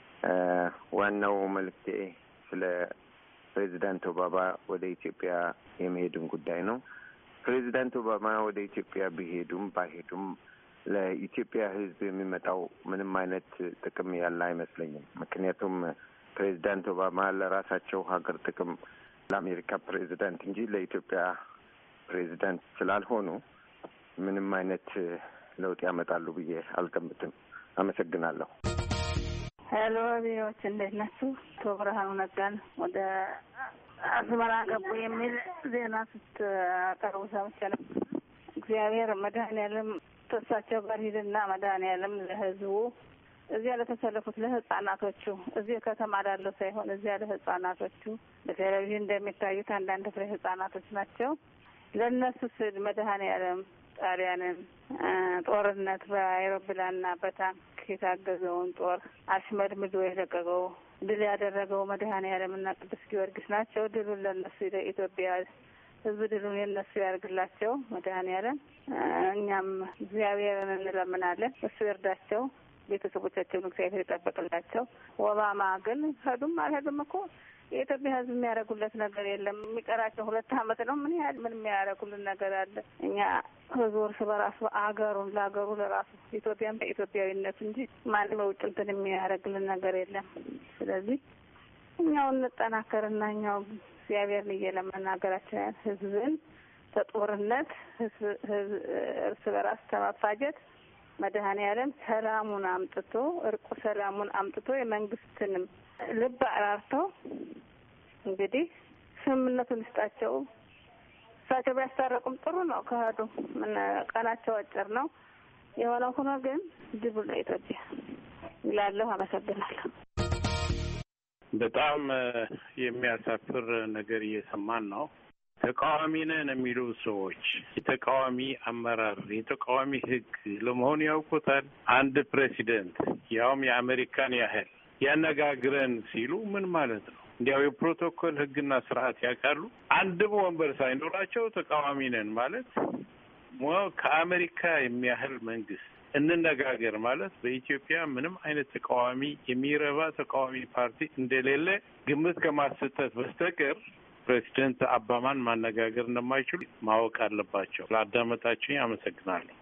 ዋናው መልእክቴ ስለ ፕሬዚዳንት ኦባማ ወደ ኢትዮጵያ የመሄዱን ጉዳይ ነው። ፕሬዚዳንት ኦባማ ወደ ኢትዮጵያ ቢሄዱም ባይሄዱም ለኢትዮጵያ ሕዝብ የሚመጣው ምንም አይነት ጥቅም ያለ አይመስለኝም። ምክንያቱም ፕሬዚዳንት ኦባማ ለራሳቸው ሀገር ጥቅም ለአሜሪካ ፕሬዚዳንት እንጂ ለኢትዮጵያ ፕሬዚዳንት ስላልሆኑ ምንም አይነት ለውጥ ያመጣሉ ብዬ አልገምትም። አመሰግናለሁ። ሄሎ ቢዎች እንዴት ናችሁ? ብርሃኑ ነጋን ወደ አስመራ ገቡ የሚል ዜና ስትቀርቡ ሰምቻለሁ። እግዚአብሔር መድኃኔዓለም ተሳቸው ጋር ሂድና መድኃኔዓለም ለህዝቡ እዚያ ለተሰለፉት ለህፃናቶቹ እዚህ ከተማ ላለው ሳይሆን እዚያ ለህፃናቶቹ በቴሌቪዥን እንደሚታዩት አንዳንድ ፍሬ ህፃናቶች ናቸው። ለእነሱ ስል መድኃኔዓለም ጣሊያንን ጦርነት በአይሮፕላንና በታንክ የታገዘውን ጦር አሽመድምዶ የለቀቀው ድል ያደረገው መድኃኔዓለምና ቅዱስ ጊዮርጊስ ናቸው። ድሉን ለእነሱ ለኢትዮጵያ ህዝብ ድሉን የእነሱ ያርግላቸው መድኃኔዓለም። እኛም እግዚአብሔርን እንለምናለን፣ እሱ ይርዳቸው፣ ቤተሰቦቻቸውን እግዚአብሔር ይጠብቅላቸው። ኦባማ ግን ሄዱም አልሄዱም እኮ የኢትዮጵያ ህዝብ የሚያደርጉለት ነገር የለም። የሚቀራቸው ሁለት አመት ነው። ምን ያህል ምን የሚያደርጉልን ነገር አለ? እኛ ህዝቡ እርስ በራሱ አገሩን ለአገሩ ለራሱ ኢትዮጵያን በኢትዮጵያዊነቱ እንጂ ማንም የውጭ እንትን የሚያደርግልን ነገር የለም። ስለዚህ እኛው እንጠናከርና እኛው እግዚአብሔርን እየለመን ሀገራችንን ህዝብን ከጦርነት እርስ በራስ ከመፋጀት መድኃኔዓለም ሰላሙን አምጥቶ እርቁ ሰላሙን አምጥቶ የመንግስትንም ልብ አራርተው እንግዲህ ስምምነቱን ይስጣቸው። እሳቸው ቢያስታረቁም ጥሩ ነው። ከሄዱ ምን ቀናቸው አጭር ነው። የሆነው ሆኖ ግን ድሉ ለኢትዮጵያ ይላለሁ። አመሰግናለሁ። በጣም የሚያሳፍር ነገር እየሰማን ነው። ተቃዋሚ ነን የሚሉ ሰዎች የተቃዋሚ አመራር የተቃዋሚ ህግ ለመሆን ያውቁታል። አንድ ፕሬሲደንት ያውም የአሜሪካን ያህል ያነጋግረን ሲሉ ምን ማለት ነው? እንዲያው የፕሮቶኮል ህግና ስርዓት ያውቃሉ? አንድም ወንበር ሳይኖራቸው ተቃዋሚ ነን ማለት ደግሞ ከአሜሪካ የሚያህል መንግስት እንነጋገር ማለት በኢትዮጵያ ምንም አይነት ተቃዋሚ የሚረባ ተቃዋሚ ፓርቲ እንደሌለ ግምት ከማሰጠት በስተቀር ፕሬዚደንት ኦባማን ማነጋገር እንደማይችሉ ማወቅ አለባቸው። ለአዳመጣችሁኝ አመሰግናለሁ።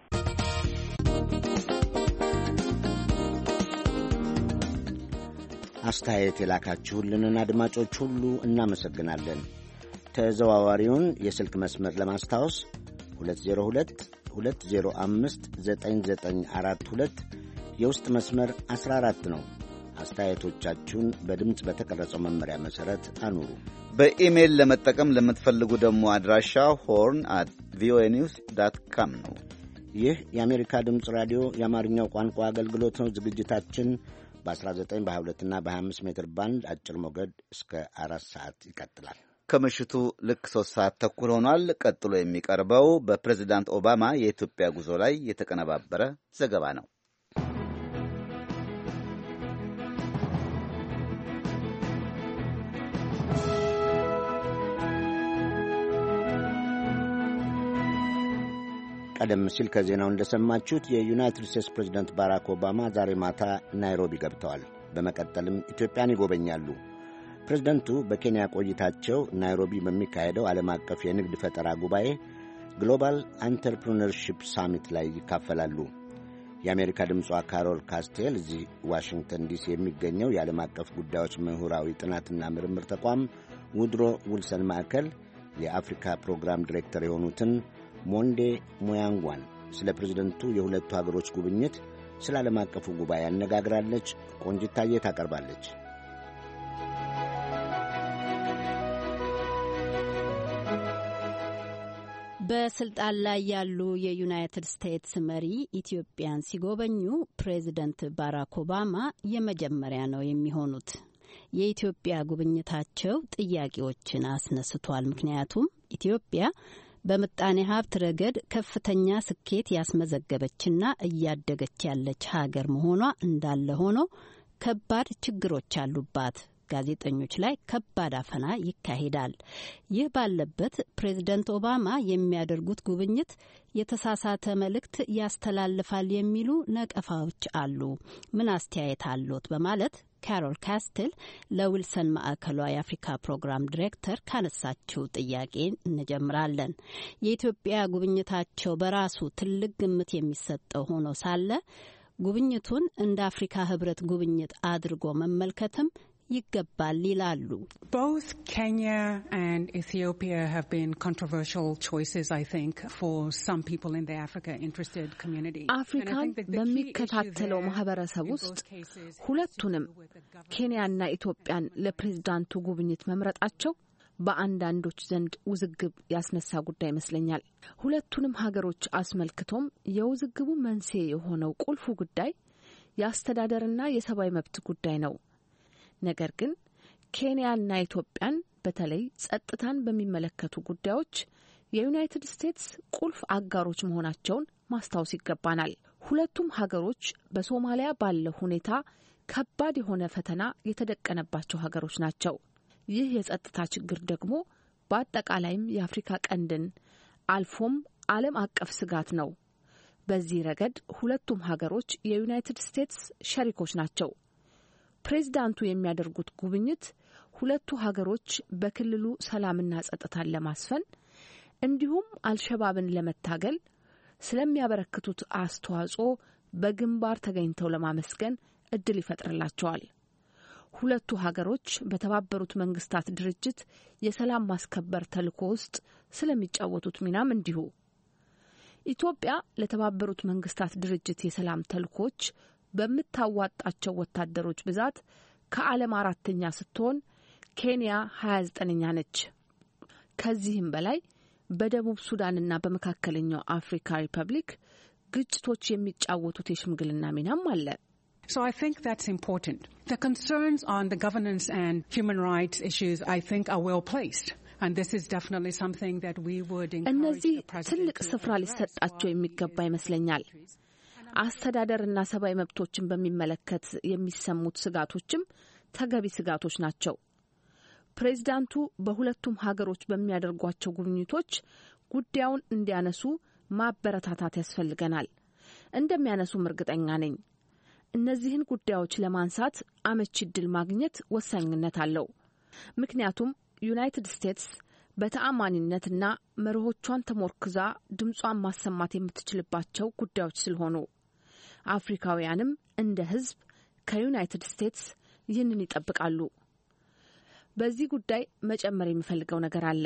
አስተያየት የላካችሁልንን አድማጮች ሁሉ እናመሰግናለን። ተዘዋዋሪውን የስልክ መስመር ለማስታወስ ሁለት ዜሮ ሁለት ሁለት ዜሮ አምስት ዘጠኝ ዘጠኝ አራት ሁለት የውስጥ መስመር አስራ አራት ነው። አስተያየቶቻችሁን በድምፅ በተቀረጸው መመሪያ መሠረት አኑሩ። በኢሜይል ለመጠቀም ለምትፈልጉ ደግሞ አድራሻ ሆርን አት ቪኦኤ ኒውስ ዳት ካም ነው። ይህ የአሜሪካ ድምፅ ራዲዮ የአማርኛው ቋንቋ አገልግሎት ነው። ዝግጅታችን በ19 በ22 እና በ25 ሜትር ባንድ አጭር ሞገድ እስከ አራት ሰዓት ይቀጥላል። ከምሽቱ ልክ ሶስት ሰዓት ተኩል ሆኗል። ቀጥሎ የሚቀርበው በፕሬዝዳንት ኦባማ የኢትዮጵያ ጉዞ ላይ የተቀነባበረ ዘገባ ነው። ቀደም ሲል ከዜናው እንደሰማችሁት የዩናይትድ ስቴትስ ፕሬዝዳንት ባራክ ኦባማ ዛሬ ማታ ናይሮቢ ገብተዋል። በመቀጠልም ኢትዮጵያን ይጎበኛሉ። ፕሬዝደንቱ በኬንያ ቆይታቸው ናይሮቢ በሚካሄደው ዓለም አቀፍ የንግድ ፈጠራ ጉባኤ ግሎባል አንተርፕሪነርሺፕ ሳሚት ላይ ይካፈላሉ። የአሜሪካ ድምጿ ካሮል ካስቴል እዚህ ዋሽንግተን ዲሲ የሚገኘው የዓለም አቀፍ ጉዳዮች ምሁራዊ ጥናትና ምርምር ተቋም ውድሮ ውልሰን ማዕከል የአፍሪካ ፕሮግራም ዲሬክተር የሆኑትን ሞንዴ ሙያንጓን ስለ ፕሬዝደንቱ የሁለቱ ሀገሮች ጉብኝት፣ ስለ ዓለም አቀፉ ጉባኤ አነጋግራለች። ቆንጅታዬ ታቀርባለች። በስልጣን ላይ ያሉ የዩናይትድ ስቴትስ መሪ ኢትዮጵያን ሲጎበኙ ፕሬዝደንት ባራክ ኦባማ የመጀመሪያ ነው የሚሆኑት። የኢትዮጵያ ጉብኝታቸው ጥያቄዎችን አስነስቷል። ምክንያቱም ኢትዮጵያ በምጣኔ ሀብት ረገድ ከፍተኛ ስኬት ያስመዘገበችና እያደገች ያለች ሀገር መሆኗ እንዳለ ሆኖ ከባድ ችግሮች አሉባት። ጋዜጠኞች ላይ ከባድ አፈና ይካሄዳል። ይህ ባለበት ፕሬዝደንት ኦባማ የሚያደርጉት ጉብኝት የተሳሳተ መልእክት ያስተላልፋል የሚሉ ነቀፋዎች አሉ። ምን አስተያየት አሎት? በማለት ካሮል ካስትል ለዊልሰን ማዕከሏ የአፍሪካ ፕሮግራም ዲሬክተር ካነሳችው ጥያቄ እንጀምራለን። የኢትዮጵያ ጉብኝታቸው በራሱ ትልቅ ግምት የሚሰጠው ሆኖ ሳለ ጉብኝቱን እንደ አፍሪካ ሕብረት ጉብኝት አድርጎ መመልከትም ይገባል ይላሉ። Both Kenya and Ethiopia have been controversial choices, I think, for some people in the Africa interested community. አፍሪካን በሚከታተለው ማህበረሰብ ውስጥ ሁለቱንም ኬንያና ኢትዮጵያን ለፕሬዝዳንቱ ጉብኝት መምረጣቸው በአንዳንዶች ዘንድ ውዝግብ ያስነሳ ጉዳይ ይመስለኛል። ሁለቱንም ሀገሮች አስመልክቶም የውዝግቡ መንስኤ የሆነው ቁልፉ ጉዳይ የአስተዳደርና የሰብአዊ መብት ጉዳይ ነው። ነገር ግን ኬንያና ኢትዮጵያን በተለይ ጸጥታን በሚመለከቱ ጉዳዮች የዩናይትድ ስቴትስ ቁልፍ አጋሮች መሆናቸውን ማስታወስ ይገባናል። ሁለቱም ሀገሮች በሶማሊያ ባለው ሁኔታ ከባድ የሆነ ፈተና የተደቀነባቸው ሀገሮች ናቸው። ይህ የጸጥታ ችግር ደግሞ በአጠቃላይም የአፍሪካ ቀንድን አልፎም ዓለም አቀፍ ስጋት ነው። በዚህ ረገድ ሁለቱም ሀገሮች የዩናይትድ ስቴትስ ሸሪኮች ናቸው። ፕሬዝዳንቱ የሚያደርጉት ጉብኝት ሁለቱ ሀገሮች በክልሉ ሰላምና ጸጥታን ለማስፈን እንዲሁም አልሸባብን ለመታገል ስለሚያበረክቱት አስተዋጽኦ በግንባር ተገኝተው ለማመስገን እድል ይፈጥርላቸዋል። ሁለቱ ሀገሮች በተባበሩት መንግስታት ድርጅት የሰላም ማስከበር ተልዕኮ ውስጥ ስለሚጫወቱት ሚናም እንዲሁ። ኢትዮጵያ ለተባበሩት መንግስታት ድርጅት የሰላም ተልዕኮች በምታዋጣቸው ወታደሮች ብዛት ከዓለም አራተኛ ስትሆን ኬንያ ሀያ ዘጠነኛ ነች። ከዚህም በላይ በደቡብ ሱዳንና በመካከለኛው አፍሪካ ሪፐብሊክ ግጭቶች የሚጫወቱት የሽምግልና ሚናም አለ። So I think that's important. The concerns on the governance and human rights issues I think are well placed. And this is definitely something that we would encourage እነዚህ the president ትልቅ ስፍራ ሊሰጣቸው የሚገባ ይመስለኛል። አስተዳደርና ሰብአዊ መብቶችን በሚመለከት የሚሰሙት ስጋቶችም ተገቢ ስጋቶች ናቸው። ፕሬዝዳንቱ በሁለቱም ሀገሮች በሚያደርጓቸው ጉብኝቶች ጉዳዩን እንዲያነሱ ማበረታታት ያስፈልገናል። እንደሚያነሱም እርግጠኛ ነኝ። እነዚህን ጉዳዮች ለማንሳት አመቺ ዕድል ማግኘት ወሳኝነት አለው። ምክንያቱም ዩናይትድ ስቴትስ በተአማኒነትና መርሆቿን ተሞርክዛ ድምጿን ማሰማት የምትችልባቸው ጉዳዮች ስለሆኑ አፍሪካውያንም እንደ ሕዝብ ከዩናይትድ ስቴትስ ይህንን ይጠብቃሉ። በዚህ ጉዳይ መጨመር የሚፈልገው ነገር አለ።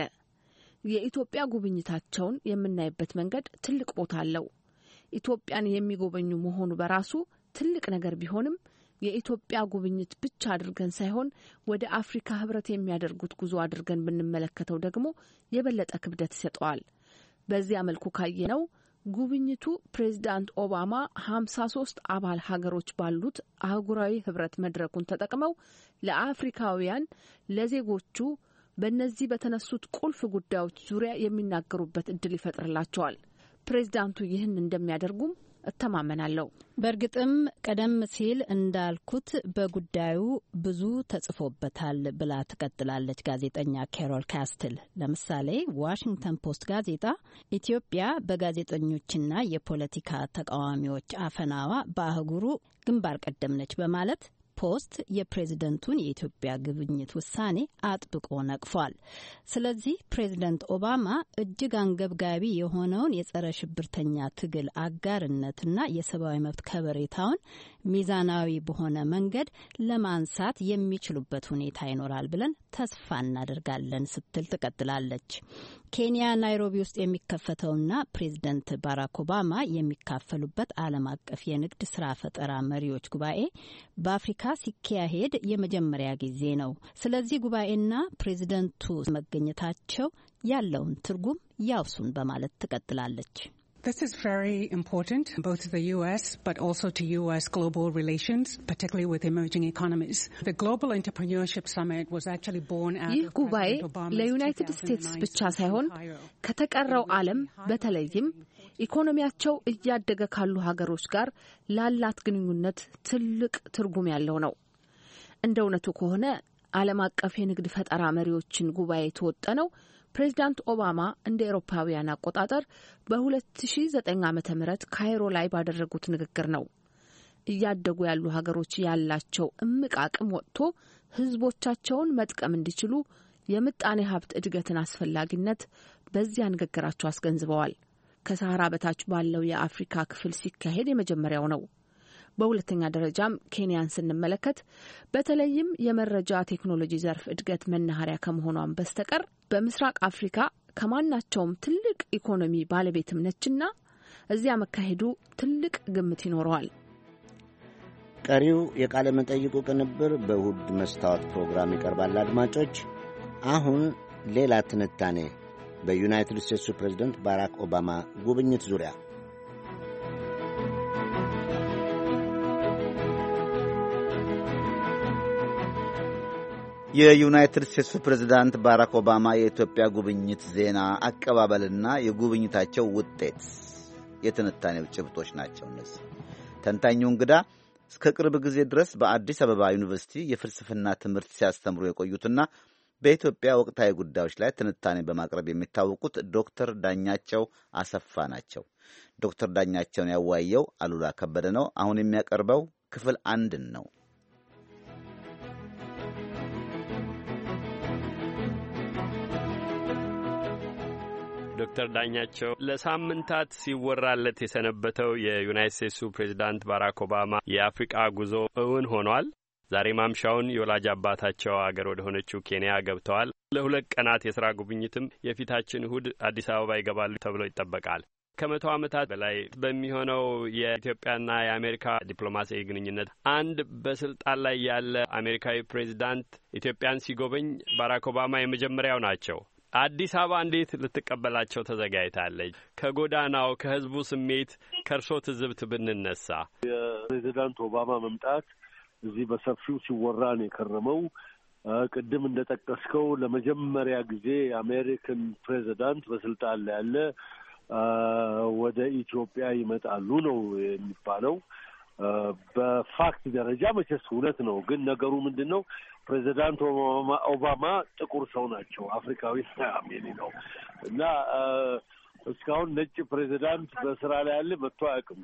የኢትዮጵያ ጉብኝታቸውን የምናይበት መንገድ ትልቅ ቦታ አለው። ኢትዮጵያን የሚጎበኙ መሆኑ በራሱ ትልቅ ነገር ቢሆንም የኢትዮጵያ ጉብኝት ብቻ አድርገን ሳይሆን ወደ አፍሪካ ህብረት የሚያደርጉት ጉዞ አድርገን ብንመለከተው ደግሞ የበለጠ ክብደት ይሰጠዋል። በዚያ መልኩ ካየነው ጉብኝቱ ፕሬዝዳንት ኦባማ ሀምሳ ሶስት አባል ሀገሮች ባሉት አህጉራዊ ህብረት መድረኩን ተጠቅመው ለአፍሪካውያን ለዜጎቹ በእነዚህ በተነሱት ቁልፍ ጉዳዮች ዙሪያ የሚናገሩበት እድል ይፈጥርላቸዋል። ፕሬዝዳንቱ ይህን እንደሚያደርጉም እተማመናለሁ። በእርግጥም ቀደም ሲል እንዳልኩት በጉዳዩ ብዙ ተጽፎበታል ብላ ትቀጥላለች ጋዜጠኛ ካሮል ካስትል። ለምሳሌ ዋሽንግተን ፖስት ጋዜጣ ኢትዮጵያ በጋዜጠኞችና የፖለቲካ ተቃዋሚዎች አፈናዋ በአህጉሩ ግንባር ቀደም ነች በማለት ፖስት የፕሬዝደንቱን የኢትዮጵያ ጉብኝት ውሳኔ አጥብቆ ነቅፏል። ስለዚህ ፕሬዝደንት ኦባማ እጅግ አንገብጋቢ የሆነውን የጸረ ሽብርተኛ ትግል አጋርነትና የሰብአዊ መብት ከበሬታውን ሚዛናዊ በሆነ መንገድ ለማንሳት የሚችሉበት ሁኔታ ይኖራል ብለን ተስፋ እናደርጋለን ስትል ትቀጥላለች። ኬንያ ናይሮቢ ውስጥ የሚከፈተውና ፕሬዝደንት ባራክ ኦባማ የሚካፈሉበት ዓለም አቀፍ የንግድ ስራ ፈጠራ መሪዎች ጉባኤ በአፍሪካ ሲካሄድ የመጀመሪያ ጊዜ ነው። ስለዚህ ጉባኤና ፕሬዝደንቱ መገኘታቸው ያለውን ትርጉም ያውሱን በማለት ትቀጥላለች። This is very important, both to the U S but also to U S global relations, particularly with emerging economies. The Global Entrepreneurship Summit was actually born out ይህ ጉባኤ ለዩናይትድ ስቴትስ ብቻ ሳይሆን ከተቀረው ዓለም በተለይም ኢኮኖሚያቸው እያደገ ካሉ ሀገሮች ጋር ላላት ግንኙነት ትልቅ ትርጉም ያለው ነው። እንደ እውነቱ ከሆነ ዓለም አቀፍ የንግድ ፈጠራ መሪዎችን ጉባኤ ተወጠነው ፕሬዝዳንት ኦባማ እንደ ኤሮፓውያን አቆጣጠር በሁለት ሺህ ዘጠኝ ዓመተ ምህረት ካይሮ ላይ ባደረጉት ንግግር ነው። እያደጉ ያሉ ሀገሮች ያላቸው እምቅ አቅም ወጥቶ ህዝቦቻቸውን መጥቀም እንዲችሉ የምጣኔ ሀብት እድገትን አስፈላጊነት በዚያ ንግግራቸው አስገንዝበዋል። ከሰሃራ በታች ባለው የአፍሪካ ክፍል ሲካሄድ የመጀመሪያው ነው። በሁለተኛ ደረጃም ኬንያን ስንመለከት በተለይም የመረጃ ቴክኖሎጂ ዘርፍ እድገት መናኸሪያ ከመሆኗን በስተቀር በምስራቅ አፍሪካ ከማናቸውም ትልቅ ኢኮኖሚ ባለቤትም ነችና እዚያ መካሄዱ ትልቅ ግምት ይኖረዋል። ቀሪው የቃለ መጠይቁ ቅንብር በእሁድ መስታወት ፕሮግራም ይቀርባል። አድማጮች፣ አሁን ሌላ ትንታኔ በዩናይትድ ስቴትሱ ፕሬዝደንት ባራክ ኦባማ ጉብኝት ዙሪያ። የዩናይትድ ስቴትሱ ፕሬዝዳንት ባራክ ኦባማ የኢትዮጵያ ጉብኝት ዜና አቀባበልና የጉብኝታቸው ውጤት የትንታኔው ጭብጦች ናቸው። እነዚህ ተንታኙ እንግዳ እስከ ቅርብ ጊዜ ድረስ በአዲስ አበባ ዩኒቨርሲቲ የፍልስፍና ትምህርት ሲያስተምሩ የቆዩትና በኢትዮጵያ ወቅታዊ ጉዳዮች ላይ ትንታኔ በማቅረብ የሚታወቁት ዶክተር ዳኛቸው አሰፋ ናቸው። ዶክተር ዳኛቸውን ያዋየው አሉላ ከበደ ነው። አሁን የሚያቀርበው ክፍል አንድን ነው። ዶክተር ዳኛቸው ለሳምንታት ሲወራለት የሰነበተው የዩናይትድ ስቴትሱ ፕሬዝዳንት ባራክ ኦባማ የአፍሪቃ ጉዞ እውን ሆኗል። ዛሬ ማምሻውን የወላጅ አባታቸው አገር ወደ ሆነችው ኬንያ ገብተዋል። ለሁለት ቀናት የሥራ ጉብኝትም የፊታችን እሁድ አዲስ አበባ ይገባሉ ተብሎ ይጠበቃል። ከመቶ ዓመታት በላይ በሚሆነው የኢትዮጵያና የአሜሪካ ዲፕሎማሲያዊ ግንኙነት አንድ በስልጣን ላይ ያለ አሜሪካዊ ፕሬዝዳንት ኢትዮጵያን ሲጎበኝ ባራክ ኦባማ የመጀመሪያው ናቸው። አዲስ አበባ እንዴት ልትቀበላቸው ተዘጋጅታለች? ከጎዳናው ከህዝቡ ስሜት ከእርሶ ትዝብት ብንነሳ። የፕሬዚዳንት ኦባማ መምጣት እዚህ በሰፊው ሲወራ ነው የከረመው። ቅድም እንደጠቀስከው ለመጀመሪያ ጊዜ የአሜሪካን ፕሬዚዳንት በስልጣን ላይ ያለ ወደ ኢትዮጵያ ይመጣሉ ነው የሚባለው። በፋክት ደረጃ መቼስ እውነት ነው። ግን ነገሩ ምንድን ነው? ፕሬዚዳንት ኦባማ ጥቁር ሰው ናቸው። አፍሪካዊ አሜሪ ነው እና እስካሁን ነጭ ፕሬዚዳንት በስራ ላይ ያለ መጥቶ አያውቅም።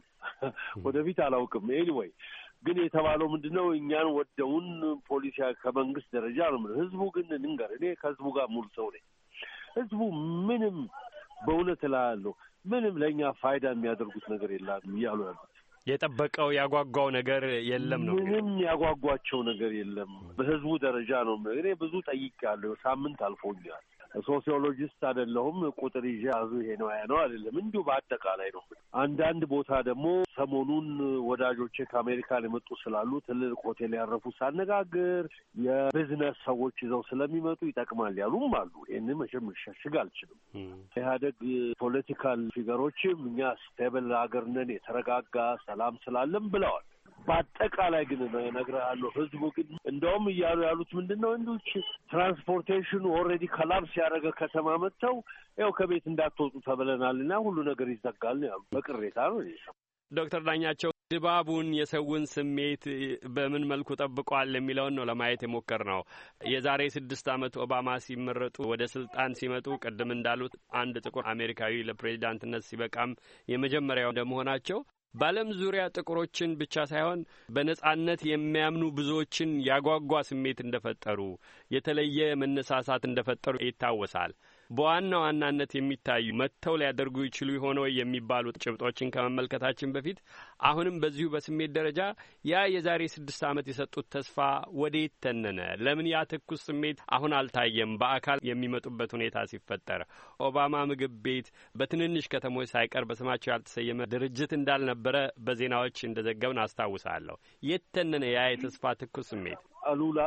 ወደፊት አላውቅም። ኤኒዌይ ግን የተባለው ምንድነው እኛን ወደውን ፖሊሲ ከመንግስት ደረጃ ነው። ህዝቡ ግን እንገር እኔ ከህዝቡ ጋር ሙሉ ሰው ነኝ። ህዝቡ ምንም በእውነት እላለሁ ምንም ለኛ ፋይዳ የሚያደርጉት ነገር የለም እያሉ ያሉት የጠበቀው ያጓጓው ነገር የለም ነው። ምንም ያጓጓቸው ነገር የለም። በህዝቡ ደረጃ ነው። እኔ ብዙ ጠይቄያለሁ። ሳምንት አልፎኛል። ሶሲዮሎጂስት አይደለሁም። ቁጥር ይዤ አዙ ይሄ ነው ያ ነው አይደለም። እንዲሁ በአጠቃላይ ነው። አንዳንድ ቦታ ደግሞ ሰሞኑን ወዳጆቼ ከአሜሪካን የመጡ ስላሉ ትልቅ ሆቴል ያረፉ ሳነጋግር የቢዝነስ ሰዎች ይዘው ስለሚመጡ ይጠቅማል ያሉም አሉ። ይህንን መቼም ልሸሽግ አልችልም። ኢህአደግ ፖለቲካል ፊገሮችም እኛ ስቴብል ሀገር ነን የተረጋጋ ሰላም ስላለም ብለዋል። በአጠቃላይ ግን እነግርሃለሁ ህዝቡ ግን እንደውም እያሉ ያሉት ምንድነው እንዱች ትራንስፖርቴሽኑ ኦልሬዲ ኮላፕስ ያደረገ ከተማ መጥተው ያው ከቤት እንዳትወጡ ተብለናልና ሁሉ ነገር ይዘጋል ነው ያሉት። በቅሬታ ነው። ዶክተር ዳኛቸው ድባቡን የሰውን ስሜት በምን መልኩ ጠብቋል የሚለውን ነው ለማየት የሞከር ነው። የዛሬ ስድስት ዓመት ኦባማ ሲመረጡ ወደ ስልጣን ሲመጡ ቅድም እንዳሉት አንድ ጥቁር አሜሪካዊ ለፕሬዚዳንትነት ሲበቃም የመጀመሪያው እንደመሆናቸው በዓለም ዙሪያ ጥቁሮችን ብቻ ሳይሆን በነጻነት የሚያምኑ ብዙዎችን ያጓጓ ስሜት እንደፈጠሩ የተለየ መነሳሳት እንደፈጠሩ ይታወሳል። በዋና ዋናነት የሚታዩ መጥተው ሊያደርጉ ይችሉ ይሆን ወይ የሚባሉት ጭብጦችን ከመመልከታችን በፊት አሁንም በዚሁ በስሜት ደረጃ ያ የዛሬ ስድስት ዓመት የሰጡት ተስፋ ወዴት ተነነ? ለምን ያ ትኩስ ስሜት አሁን አልታየም? በአካል የሚመጡበት ሁኔታ ሲፈጠር ኦባማ ምግብ ቤት በትንንሽ ከተሞች ሳይቀር በስማቸው ያልተሰየመ ድርጅት እንዳልነበረ በዜናዎች እንደዘገብን አስታውሳለሁ። የት ተነነ ያ የተስፋ ትኩስ ስሜት? አሉላ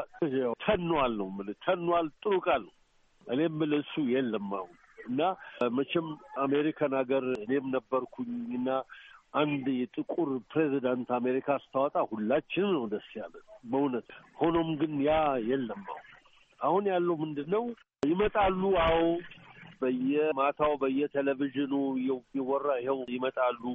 ተኗል ነው የምልህ። ተኗል ጥሩ ቃል ነው። እኔም ለሱ የለም አሁን እና መቼም አሜሪካን ሀገር እኔም ነበርኩኝና አንድ የጥቁር ፕሬዚዳንት አሜሪካ አስተዋጣ ሁላችንም ነው ደስ ያለን በእውነት። ሆኖም ግን ያ የለም አሁን አሁን ያለው ምንድነው ይመጣሉ። አዎ በየማታው በየቴሌቪዥኑ ይወራ ይኸው ይመጣሉ።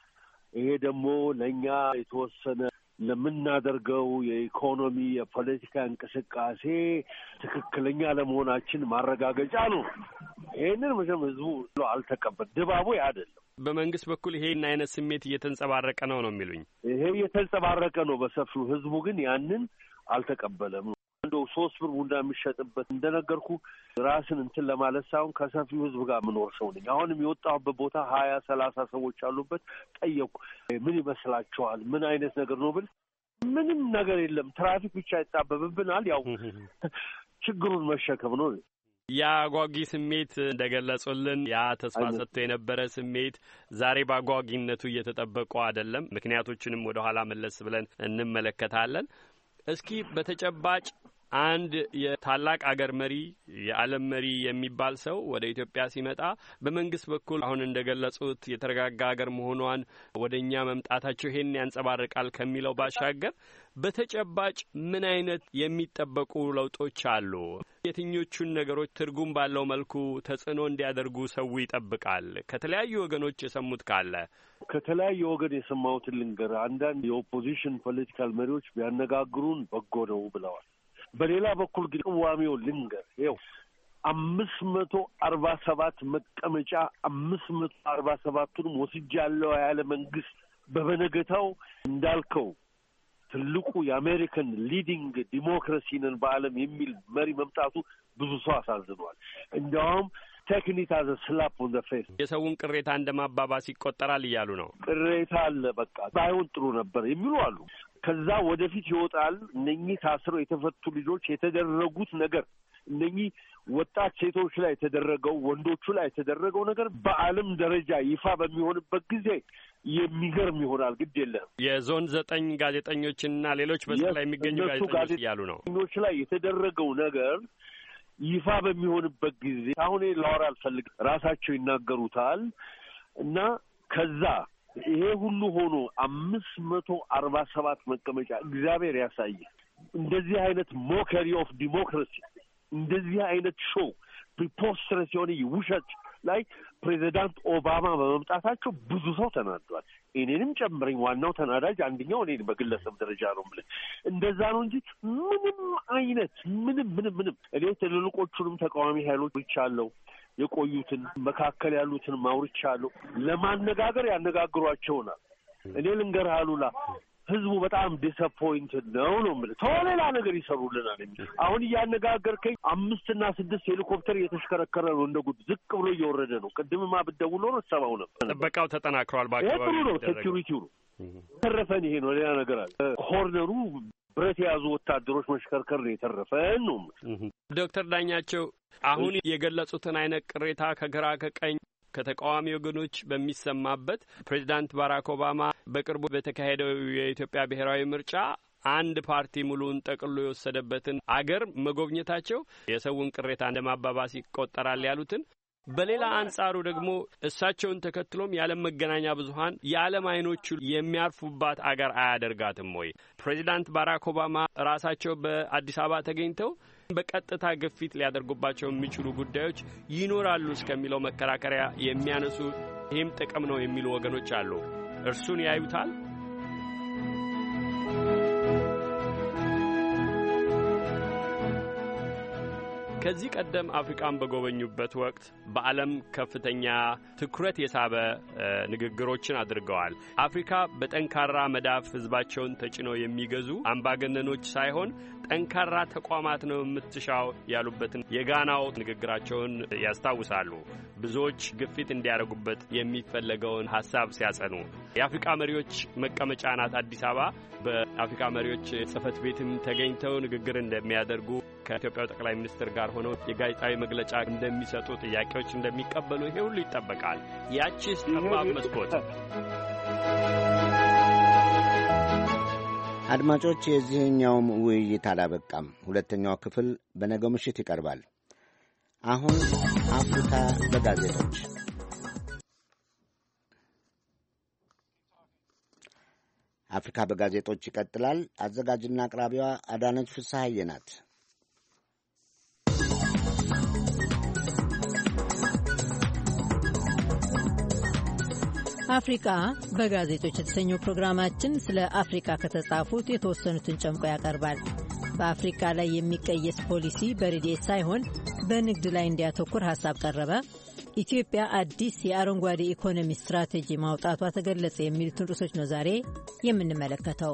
ይሄ ደግሞ ለኛ የተወሰነ ለምናደርገው የኢኮኖሚ የፖለቲካ እንቅስቃሴ ትክክለኛ ለመሆናችን ማረጋገጫ ነው። ይሄንን መቼም ህዝቡ አልተቀበል ድባቡ አይደለም። በመንግስት በኩል ይሄን አይነት ስሜት እየተንጸባረቀ ነው ነው የሚሉኝ። ይሄ እየተንጸባረቀ ነው በሰፊው። ህዝቡ ግን ያንን አልተቀበለም። እንደው ሶስት ብር ቡና የሚሸጥበት እንደነገርኩ ራስን እንትን ለማለት ሳይሆን ከሰፊው ህዝብ ጋር ምኖር ሰው ነኝ። አሁንም የወጣሁበት ቦታ ሀያ ሰላሳ ሰዎች አሉበት። ጠየቁ ምን ይመስላችኋል? ምን አይነት ነገር ነው ብል ምንም ነገር የለም። ትራፊክ ብቻ ይጣበብብናል። ያው ችግሩን መሸከም ነው። ያ አጓጊ ስሜት እንደገለጹልን ያ ተስፋ ሰጥቶ የነበረ ስሜት ዛሬ በአጓጊነቱ እየተጠበቁ አይደለም። ምክንያቶችንም ወደ ኋላ መለስ ብለን እንመለከታለን። እስኪ በተጨባጭ አንድ የታላቅ አገር መሪ የዓለም መሪ የሚባል ሰው ወደ ኢትዮጵያ ሲመጣ በመንግስት በኩል አሁን እንደገለጹት የተረጋጋ አገር መሆኗን ወደኛ መምጣታቸው ይሄን ያንጸባርቃል ከሚለው ባሻገር በተጨባጭ ምን አይነት የሚጠበቁ ለውጦች አሉ? የትኞቹን ነገሮች ትርጉም ባለው መልኩ ተጽዕኖ እንዲያደርጉ ሰው ይጠብቃል? ከተለያዩ ወገኖች የሰሙት ካለ ከተለያዩ ወገን የሰማሁትን ልንገር። አንዳንድ የኦፖዚሽን ፖለቲካል መሪዎች ቢያነጋግሩን በጎ ነው ብለዋል። በሌላ በኩል ግን ቅዋሜው ልንገር ይኸው አምስት መቶ አርባ ሰባት መቀመጫ አምስት መቶ አርባ ሰባቱንም ወስጃለሁ ያለ መንግስት በበነገታው እንዳልከው ትልቁ የአሜሪካን ሊዲንግ ዲሞክራሲ ነን በዓለም የሚል መሪ መምጣቱ ብዙ ሰው አሳዝኗል። እንዲያውም ቴክኒክ አዘ ስላፕ ኦን ዘ ፌስ የሰውን ቅሬታ እንደማባባስ ይቆጠራል እያሉ ነው። ቅሬታ አለ በቃ ባይሆን ጥሩ ነበር የሚሉ አሉ። ከዛ ወደፊት ይወጣል። እነኚህ ታስረው የተፈቱ ልጆች የተደረጉት ነገር እነኚህ ወጣት ሴቶች ላይ የተደረገው ወንዶቹ ላይ የተደረገው ነገር በዓለም ደረጃ ይፋ በሚሆንበት ጊዜ የሚገርም ይሆናል። ግድ የለም የዞን ዘጠኝ ጋዜጠኞችና ሌሎች በስር ላይ የሚገኙ ጋዜጠኞች እያሉ ነው ጋዜጠኞች ላይ የተደረገው ነገር ይፋ በሚሆንበት ጊዜ አሁን ላወራ አልፈልግም፣ ራሳቸው ይናገሩታል። እና ከዛ ይሄ ሁሉ ሆኖ አምስት መቶ አርባ ሰባት መቀመጫ እግዚአብሔር ያሳይ። እንደዚህ አይነት ሞከሪ ኦፍ ዲሞክራሲ እንደዚህ አይነት ሾው ፕሪፖስተረስ የሆነ ውሸት ላይ ፕሬዚዳንት ኦባማ በመምጣታቸው ብዙ ሰው ተናዷል። እኔንም ጨምረኝ። ዋናው ተናዳጅ አንደኛው እኔ በግለሰብ ደረጃ ነው የምልህ። እንደዛ ነው እንጂ ምንም አይነት ምንም ምንም ምንም እኔ ትልልቆቹንም ተቃዋሚ ኃይሎች ብቻለሁ፣ የቆዩትን መካከል ያሉትን ማውርቻለሁ። ለማነጋገር ያነጋግሯቸውናል። እኔ ልንገርህ አሉላ፣ ህዝቡ በጣም ዲስአፖይንትድ ነው ነው የምልህ። ተወሌላ ነገር ይሰሩልናል እንጂ አሁን እያነጋገርከኝ አምስትና ስድስት ሄሊኮፕተር እየተሽከረከረ ነው እንደ ጉድ ዝቅ ብሎ እየወረደ ነው። ቅድምማ ብትደውል ኖሮ ሰማው ነበር። ጥበቃው ተጠናክሯል። ባክባው ይሄ ነው ሴኩሪቲው ነው ተረፈን። ይሄ ነው ሌላ ነገር አለ። ኮርነሩ ብረት የያዙ ወታደሮች መሽከርከር ነው የተረፈን ነው። ዶክተር ዳኛቸው አሁን የገለጹትን አይነት ቅሬታ ከግራ ከቀኝ ከተቃዋሚ ወገኖች በሚሰማበት ፕሬዚዳንት ባራክ ኦባማ በቅርቡ በተካሄደው የኢትዮጵያ ብሔራዊ ምርጫ አንድ ፓርቲ ሙሉውን ጠቅሎ የወሰደበትን አገር መጎብኘታቸው የሰውን ቅሬታ እንደማባባስ ይቆጠራል ያሉትን፣ በሌላ አንጻሩ ደግሞ እሳቸውን ተከትሎም የዓለም መገናኛ ብዙኃን የዓለም አይኖቹ የሚያርፉባት አገር አያደርጋትም ወይ? ፕሬዚዳንት ባራክ ኦባማ ራሳቸው በአዲስ አበባ ተገኝተው በቀጥታ ግፊት ሊያደርጉባቸው የሚችሉ ጉዳዮች ይኖራሉ እስከሚለው መከራከሪያ የሚያነሱ ይህም ጥቅም ነው የሚሉ ወገኖች አሉ። እርሱን ያዩታል? ከዚህ ቀደም አፍሪካን በጎበኙበት ወቅት በዓለም ከፍተኛ ትኩረት የሳበ ንግግሮችን አድርገዋል። አፍሪካ በጠንካራ መዳፍ ሕዝባቸውን ተጭነው የሚገዙ አምባገነኖች ሳይሆን ጠንካራ ተቋማት ነው የምትሻው ያሉበትን የጋናው ንግግራቸውን ያስታውሳሉ። ብዙዎች ግፊት እንዲያደርጉበት የሚፈለገውን ሐሳብ ሲያጸኑ የአፍሪካ መሪዎች መቀመጫ ናት አዲስ አበባ። በአፍሪካ መሪዎች ጽሕፈት ቤትም ተገኝተው ንግግር እንደሚያደርጉ ከኢትዮጵያው ጠቅላይ ሚኒስትር ጋር ሆነው የጋዜጣዊ መግለጫ እንደሚሰጡ፣ ጥያቄዎች እንደሚቀበሉ ይሄ ሁሉ ይጠበቃል። ያቺስ ጠባብ መስኮት። አድማጮች፣ የዚህኛውም ውይይት አላበቃም። ሁለተኛው ክፍል በነገው ምሽት ይቀርባል። አሁን አፍሪካ በጋዜጦች አፍሪካ በጋዜጦች ይቀጥላል። አዘጋጅና አቅራቢዋ አዳነች ፍስሐዬ ናት። አፍሪካ በጋዜጦች የተሰኘው ፕሮግራማችን ስለ አፍሪካ ከተጻፉት የተወሰኑትን ጨምቆ ያቀርባል። በአፍሪካ ላይ የሚቀየስ ፖሊሲ በረድኤት ሳይሆን በንግድ ላይ እንዲያተኩር ሀሳብ ቀረበ፣ ኢትዮጵያ አዲስ የአረንጓዴ ኢኮኖሚ ስትራቴጂ ማውጣቷ ተገለጸ የሚሉትን ርዕሶች ነው ዛሬ የምንመለከተው።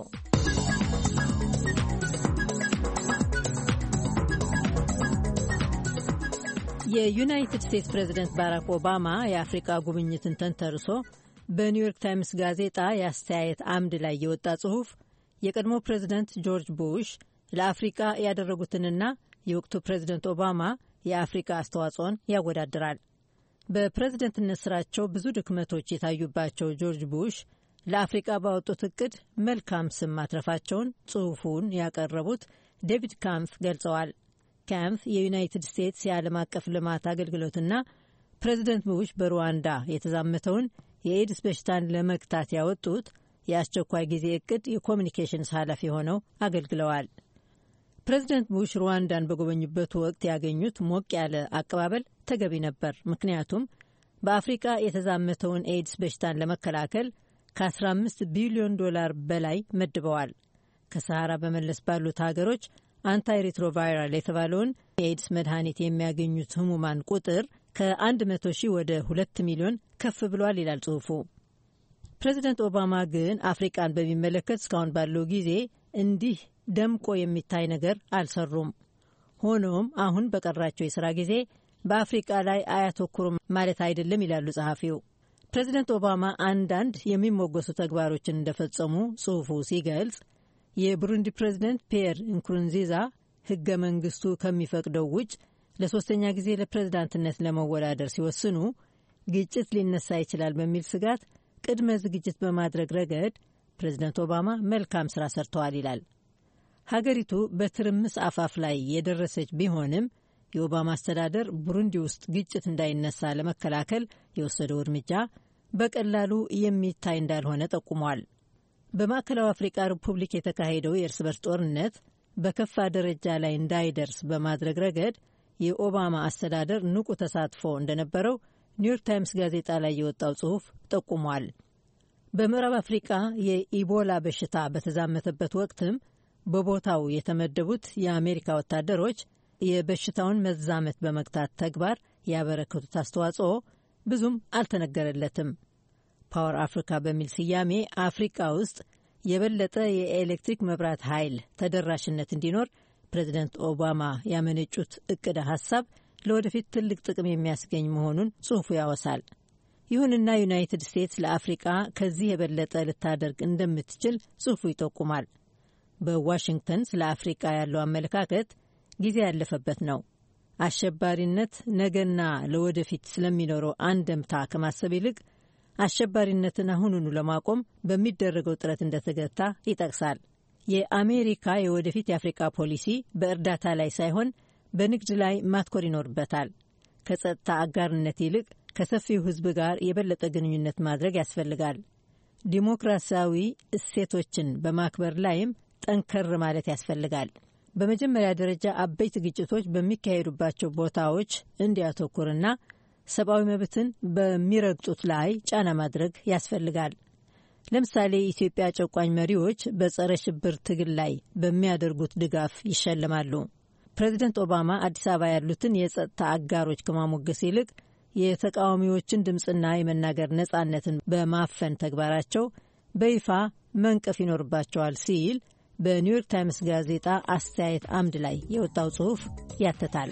የዩናይትድ ስቴትስ ፕሬዝደንት ባራክ ኦባማ የአፍሪካ ጉብኝትን ተንተርሶ በኒውዮርክ ታይምስ ጋዜጣ የአስተያየት አምድ ላይ የወጣ ጽሑፍ የቀድሞ ፕሬዝደንት ጆርጅ ቡሽ ለአፍሪካ ያደረጉትንና የወቅቱ ፕሬዝደንት ኦባማ የአፍሪካ አስተዋጽኦን ያወዳድራል። በፕሬዝደንትነት ስራቸው ብዙ ድክመቶች የታዩባቸው ጆርጅ ቡሽ ለአፍሪካ ባወጡት እቅድ መልካም ስም ማትረፋቸውን ጽሑፉን ያቀረቡት ዴቪድ ካምፍ ገልጸዋል። ካምፍ የዩናይትድ ስቴትስ የዓለም አቀፍ ልማት አገልግሎትና ፕሬዝደንት ቡሽ በሩዋንዳ የተዛመተውን የኤድስ በሽታን ለመግታት ያወጡት የአስቸኳይ ጊዜ እቅድ የኮሚኒኬሽንስ ኃላፊ ሆነው አገልግለዋል። ፕሬዝደንት ቡሽ ሩዋንዳን በጎበኙበት ወቅት ያገኙት ሞቅ ያለ አቀባበል ተገቢ ነበር። ምክንያቱም በአፍሪካ የተዛመተውን ኤድስ በሽታን ለመከላከል ከ15 ቢሊዮን ዶላር በላይ መድበዋል። ከሰሃራ በመለስ ባሉት ሀገሮች አንታይሪትሮቫይራል የተባለውን የኤድስ መድኃኒት የሚያገኙት ህሙማን ቁጥር ከ100 ሺህ ወደ ሁለት ሚሊዮን ከፍ ብሏል ይላል ጽሑፉ። ፕሬዚደንት ኦባማ ግን አፍሪቃን በሚመለከት እስካሁን ባለው ጊዜ እንዲህ ደምቆ የሚታይ ነገር አልሰሩም። ሆኖም አሁን በቀራቸው የሥራ ጊዜ በአፍሪቃ ላይ አያተኩሩም ማለት አይደለም ይላሉ ጸሐፊው። ፕሬዚደንት ኦባማ አንዳንድ የሚሞገሱ ተግባሮችን እንደፈጸሙ ጽሑፉ ሲገልጽ የቡሩንዲ ፕሬዚደንት ፒየር ንኩሩንዚዛ ህገ መንግስቱ ከሚፈቅደው ውጭ ለሶስተኛ ጊዜ ለፕሬዝዳንትነት ለመወዳደር ሲወስኑ ግጭት ሊነሳ ይችላል በሚል ስጋት ቅድመ ዝግጅት በማድረግ ረገድ ፕሬዝደንት ኦባማ መልካም ስራ ሰርተዋል ይላል። ሀገሪቱ በትርምስ አፋፍ ላይ የደረሰች ቢሆንም የኦባማ አስተዳደር ቡሩንዲ ውስጥ ግጭት እንዳይነሳ ለመከላከል የወሰደው እርምጃ በቀላሉ የሚታይ እንዳልሆነ ጠቁሟል። በማዕከላዊ አፍሪካ ሪፑብሊክ የተካሄደው የእርስ በርስ ጦርነት በከፋ ደረጃ ላይ እንዳይደርስ በማድረግ ረገድ የኦባማ አስተዳደር ንቁ ተሳትፎ እንደነበረው ኒውዮርክ ታይምስ ጋዜጣ ላይ የወጣው ጽሑፍ ጠቁሟል። በምዕራብ አፍሪቃ የኢቦላ በሽታ በተዛመተበት ወቅትም በቦታው የተመደቡት የአሜሪካ ወታደሮች የበሽታውን መዛመት በመግታት ተግባር ያበረከቱት አስተዋጽኦ ብዙም አልተነገረለትም። ፓወር አፍሪካ በሚል ስያሜ አፍሪካ ውስጥ የበለጠ የኤሌክትሪክ መብራት ኃይል ተደራሽነት እንዲኖር ፕሬዚደንት ኦባማ ያመነጩት እቅደ ሀሳብ ለወደፊት ትልቅ ጥቅም የሚያስገኝ መሆኑን ጽሑፉ ያወሳል። ይሁንና ዩናይትድ ስቴትስ ለአፍሪቃ ከዚህ የበለጠ ልታደርግ እንደምትችል ጽሑፉ ይጠቁማል። በዋሽንግተን ስለ አፍሪቃ ያለው አመለካከት ጊዜ ያለፈበት ነው። አሸባሪነት ነገና ለወደፊት ስለሚኖረው አንደምታ ከማሰብ ይልቅ አሸባሪነትን አሁኑኑ ለማቆም በሚደረገው ጥረት እንደተገታ ይጠቅሳል። የአሜሪካ የወደፊት የአፍሪቃ ፖሊሲ በእርዳታ ላይ ሳይሆን በንግድ ላይ ማትኮር ይኖርበታል። ከጸጥታ አጋርነት ይልቅ ከሰፊው ሕዝብ ጋር የበለጠ ግንኙነት ማድረግ ያስፈልጋል። ዲሞክራሲያዊ እሴቶችን በማክበር ላይም ጠንከር ማለት ያስፈልጋል። በመጀመሪያ ደረጃ አበይት ግጭቶች በሚካሄዱባቸው ቦታዎች እንዲያተኩርና ሰብአዊ መብትን በሚረግጡት ላይ ጫና ማድረግ ያስፈልጋል። ለምሳሌ የኢትዮጵያ ጨቋኝ መሪዎች በጸረ ሽብር ትግል ላይ በሚያደርጉት ድጋፍ ይሸልማሉ። ፕሬዚደንት ኦባማ አዲስ አበባ ያሉትን የጸጥታ አጋሮች ከማሞገስ ይልቅ የተቃዋሚዎችን ድምፅና የመናገር ነጻነትን በማፈን ተግባራቸው በይፋ መንቀፍ ይኖርባቸዋል ሲል በኒውዮርክ ታይምስ ጋዜጣ አስተያየት አምድ ላይ የወጣው ጽሑፍ ያትታል።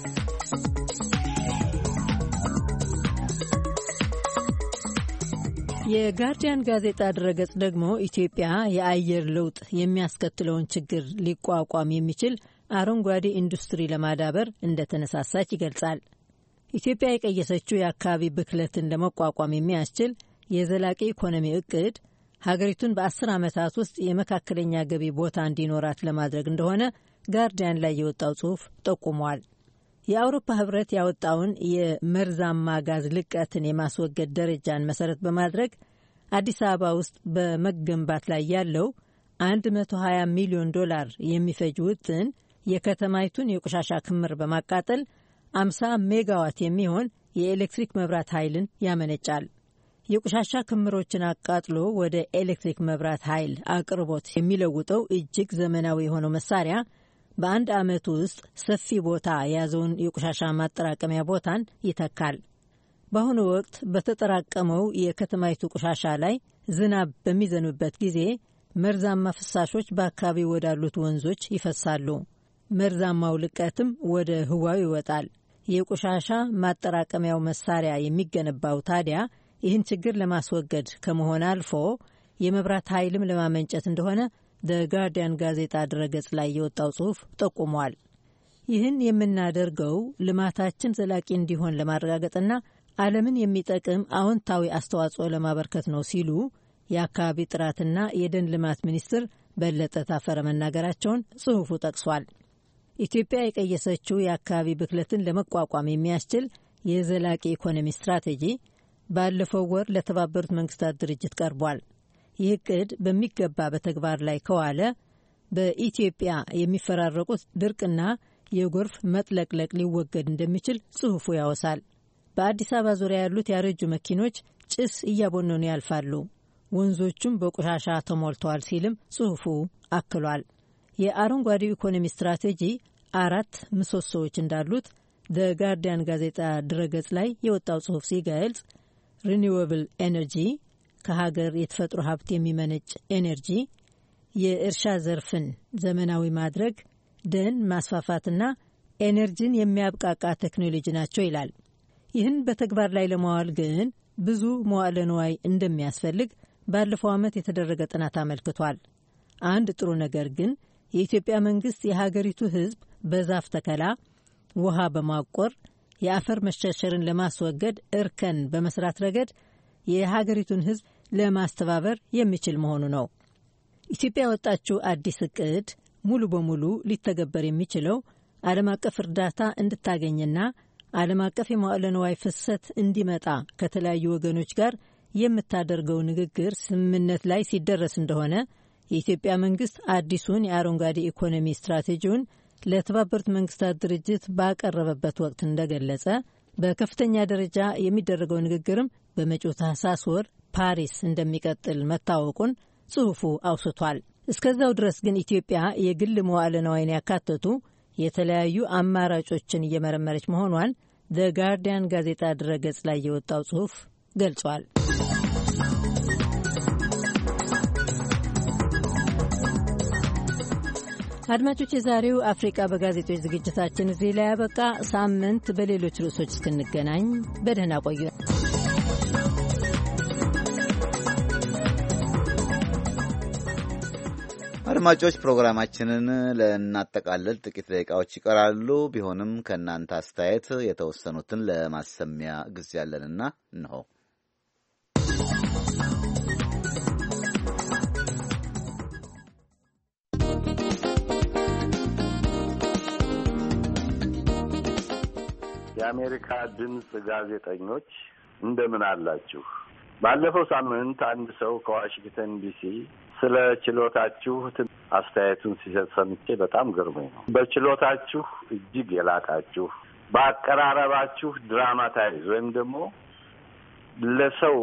የጋርዲያን ጋዜጣ ድረገጽ ደግሞ ኢትዮጵያ የአየር ለውጥ የሚያስከትለውን ችግር ሊቋቋም የሚችል አረንጓዴ ኢንዱስትሪ ለማዳበር እንደተነሳሳች ይገልጻል። ኢትዮጵያ የቀየሰችው የአካባቢ ብክለትን ለመቋቋም የሚያስችል የዘላቂ ኢኮኖሚ እቅድ ሀገሪቱን በአስር ዓመታት ውስጥ የመካከለኛ ገቢ ቦታ እንዲኖራት ለማድረግ እንደሆነ ጋርዲያን ላይ የወጣው ጽሑፍ ጠቁሟል። የአውሮፓ ሕብረት ያወጣውን የመርዛማ ጋዝ ልቀትን የማስወገድ ደረጃን መሰረት በማድረግ አዲስ አበባ ውስጥ በመገንባት ላይ ያለው መቶ ሀያ ሚሊዮን ዶላር የሚፈጅ ውጥን የከተማይቱን የቆሻሻ ክምር በማቃጠል አምሳ ሜጋዋት የሚሆን የኤሌክትሪክ መብራት ኃይልን ያመነጫል። የቆሻሻ ክምሮችን አቃጥሎ ወደ ኤሌክትሪክ መብራት ኃይል አቅርቦት የሚለውጠው እጅግ ዘመናዊ የሆነው መሳሪያ በአንድ ዓመት ውስጥ ሰፊ ቦታ የያዘውን የቆሻሻ ማጠራቀሚያ ቦታን ይተካል። በአሁኑ ወቅት በተጠራቀመው የከተማይቱ ቆሻሻ ላይ ዝናብ በሚዘንብበት ጊዜ መርዛማ ፍሳሾች በአካባቢው ወዳሉት ወንዞች ይፈሳሉ። መርዛማው ልቀትም ወደ ህዋው ይወጣል። የቆሻሻ ማጠራቀሚያው መሳሪያ የሚገነባው ታዲያ ይህን ችግር ለማስወገድ ከመሆን አልፎ የመብራት ኃይልም ለማመንጨት እንደሆነ በጋርዲያን ጋዜጣ ድረገጽ ላይ የወጣው ጽሑፍ ጠቁሟል። ይህን የምናደርገው ልማታችን ዘላቂ እንዲሆን ለማረጋገጥና ዓለምን የሚጠቅም አዎንታዊ አስተዋጽኦ ለማበርከት ነው ሲሉ የአካባቢ ጥራትና የደን ልማት ሚኒስትር በለጠ ታፈረ መናገራቸውን ጽሑፉ ጠቅሷል። ኢትዮጵያ የቀየሰችው የአካባቢ ብክለትን ለመቋቋም የሚያስችል የዘላቂ ኢኮኖሚ ስትራቴጂ ባለፈው ወር ለተባበሩት መንግስታት ድርጅት ቀርቧል። ይህ ዕቅድ በሚገባ በተግባር ላይ ከዋለ በኢትዮጵያ የሚፈራረቁት ድርቅና የጎርፍ መጥለቅለቅ ሊወገድ እንደሚችል ጽሑፉ ያወሳል። በአዲስ አበባ ዙሪያ ያሉት ያረጁ መኪኖች ጭስ እያቦነኑ ያልፋሉ፣ ወንዞቹም በቆሻሻ ተሞልተዋል ሲልም ጽሑፉ አክሏል። የአረንጓዴው ኢኮኖሚ ስትራቴጂ አራት ምሰሶዎች እንዳሉት በጋርዲያን ጋዜጣ ድረገጽ ላይ የወጣው ጽሑፍ ሲገልጽ ሪኒዌብል ኤነርጂ ከሀገር የተፈጥሮ ሀብት የሚመነጭ ኤነርጂ፣ የእርሻ ዘርፍን ዘመናዊ ማድረግ፣ ደን ማስፋፋትና ኤነርጂን የሚያብቃቃ ቴክኖሎጂ ናቸው ይላል። ይህን በተግባር ላይ ለማዋል ግን ብዙ መዋዕለ ንዋይ እንደሚያስፈልግ ባለፈው ዓመት የተደረገ ጥናት አመልክቷል። አንድ ጥሩ ነገር ግን የኢትዮጵያ መንግስት የሀገሪቱ ሕዝብ በዛፍ ተከላ፣ ውሃ በማቆር የአፈር መሸርሸርን ለማስወገድ እርከን በመስራት ረገድ የሀገሪቱን ሕዝብ ለማስተባበር የሚችል መሆኑ ነው። ኢትዮጵያ ያወጣችው አዲስ እቅድ ሙሉ በሙሉ ሊተገበር የሚችለው ዓለም አቀፍ እርዳታ እንድታገኝና ዓለም አቀፍ የመዋዕለ ንዋይ ፍሰት እንዲመጣ ከተለያዩ ወገኖች ጋር የምታደርገው ንግግር ስምምነት ላይ ሲደረስ እንደሆነ የኢትዮጵያ መንግስት አዲሱን የአረንጓዴ ኢኮኖሚ ስትራቴጂውን ለተባበሩት መንግስታት ድርጅት ባቀረበበት ወቅት እንደገለጸ በከፍተኛ ደረጃ የሚደረገው ንግግርም በመጪው ታህሳስ ወር ፓሪስ እንደሚቀጥል መታወቁን ጽሑፉ አውስቷል። እስከዛው ድረስ ግን ኢትዮጵያ የግል መዋዕለ ንዋይን ያካተቱ የተለያዩ አማራጮችን እየመረመረች መሆኗን ዘ ጋርዲያን ጋዜጣ ድረገጽ ላይ የወጣው ጽሑፍ ገልጿል። አድማጮች፣ የዛሬው አፍሪቃ በጋዜጦች ዝግጅታችን እዚህ ላይ ያበቃ። ሳምንት በሌሎች ርዕሶች እስክንገናኝ በደህና ቆዩ። አድማጮች፣ ፕሮግራማችንን ለናጠቃልል ጥቂት ደቂቃዎች ይቀራሉ። ቢሆንም ከእናንተ አስተያየት የተወሰኑትን ለማሰሚያ ጊዜ ያለንና እንሆ። የአሜሪካ ድምፅ ጋዜጠኞች እንደምን አላችሁ? ባለፈው ሳምንት አንድ ሰው ከዋሽንግተን ዲሲ ስለ ችሎታችሁ አስተያየቱን ሲሰጥ ሰምቼ በጣም ገርሞኝ ነው። በችሎታችሁ እጅግ የላቃችሁ፣ በአቀራረባችሁ ድራማታይዝ ወይም ደግሞ ለሰው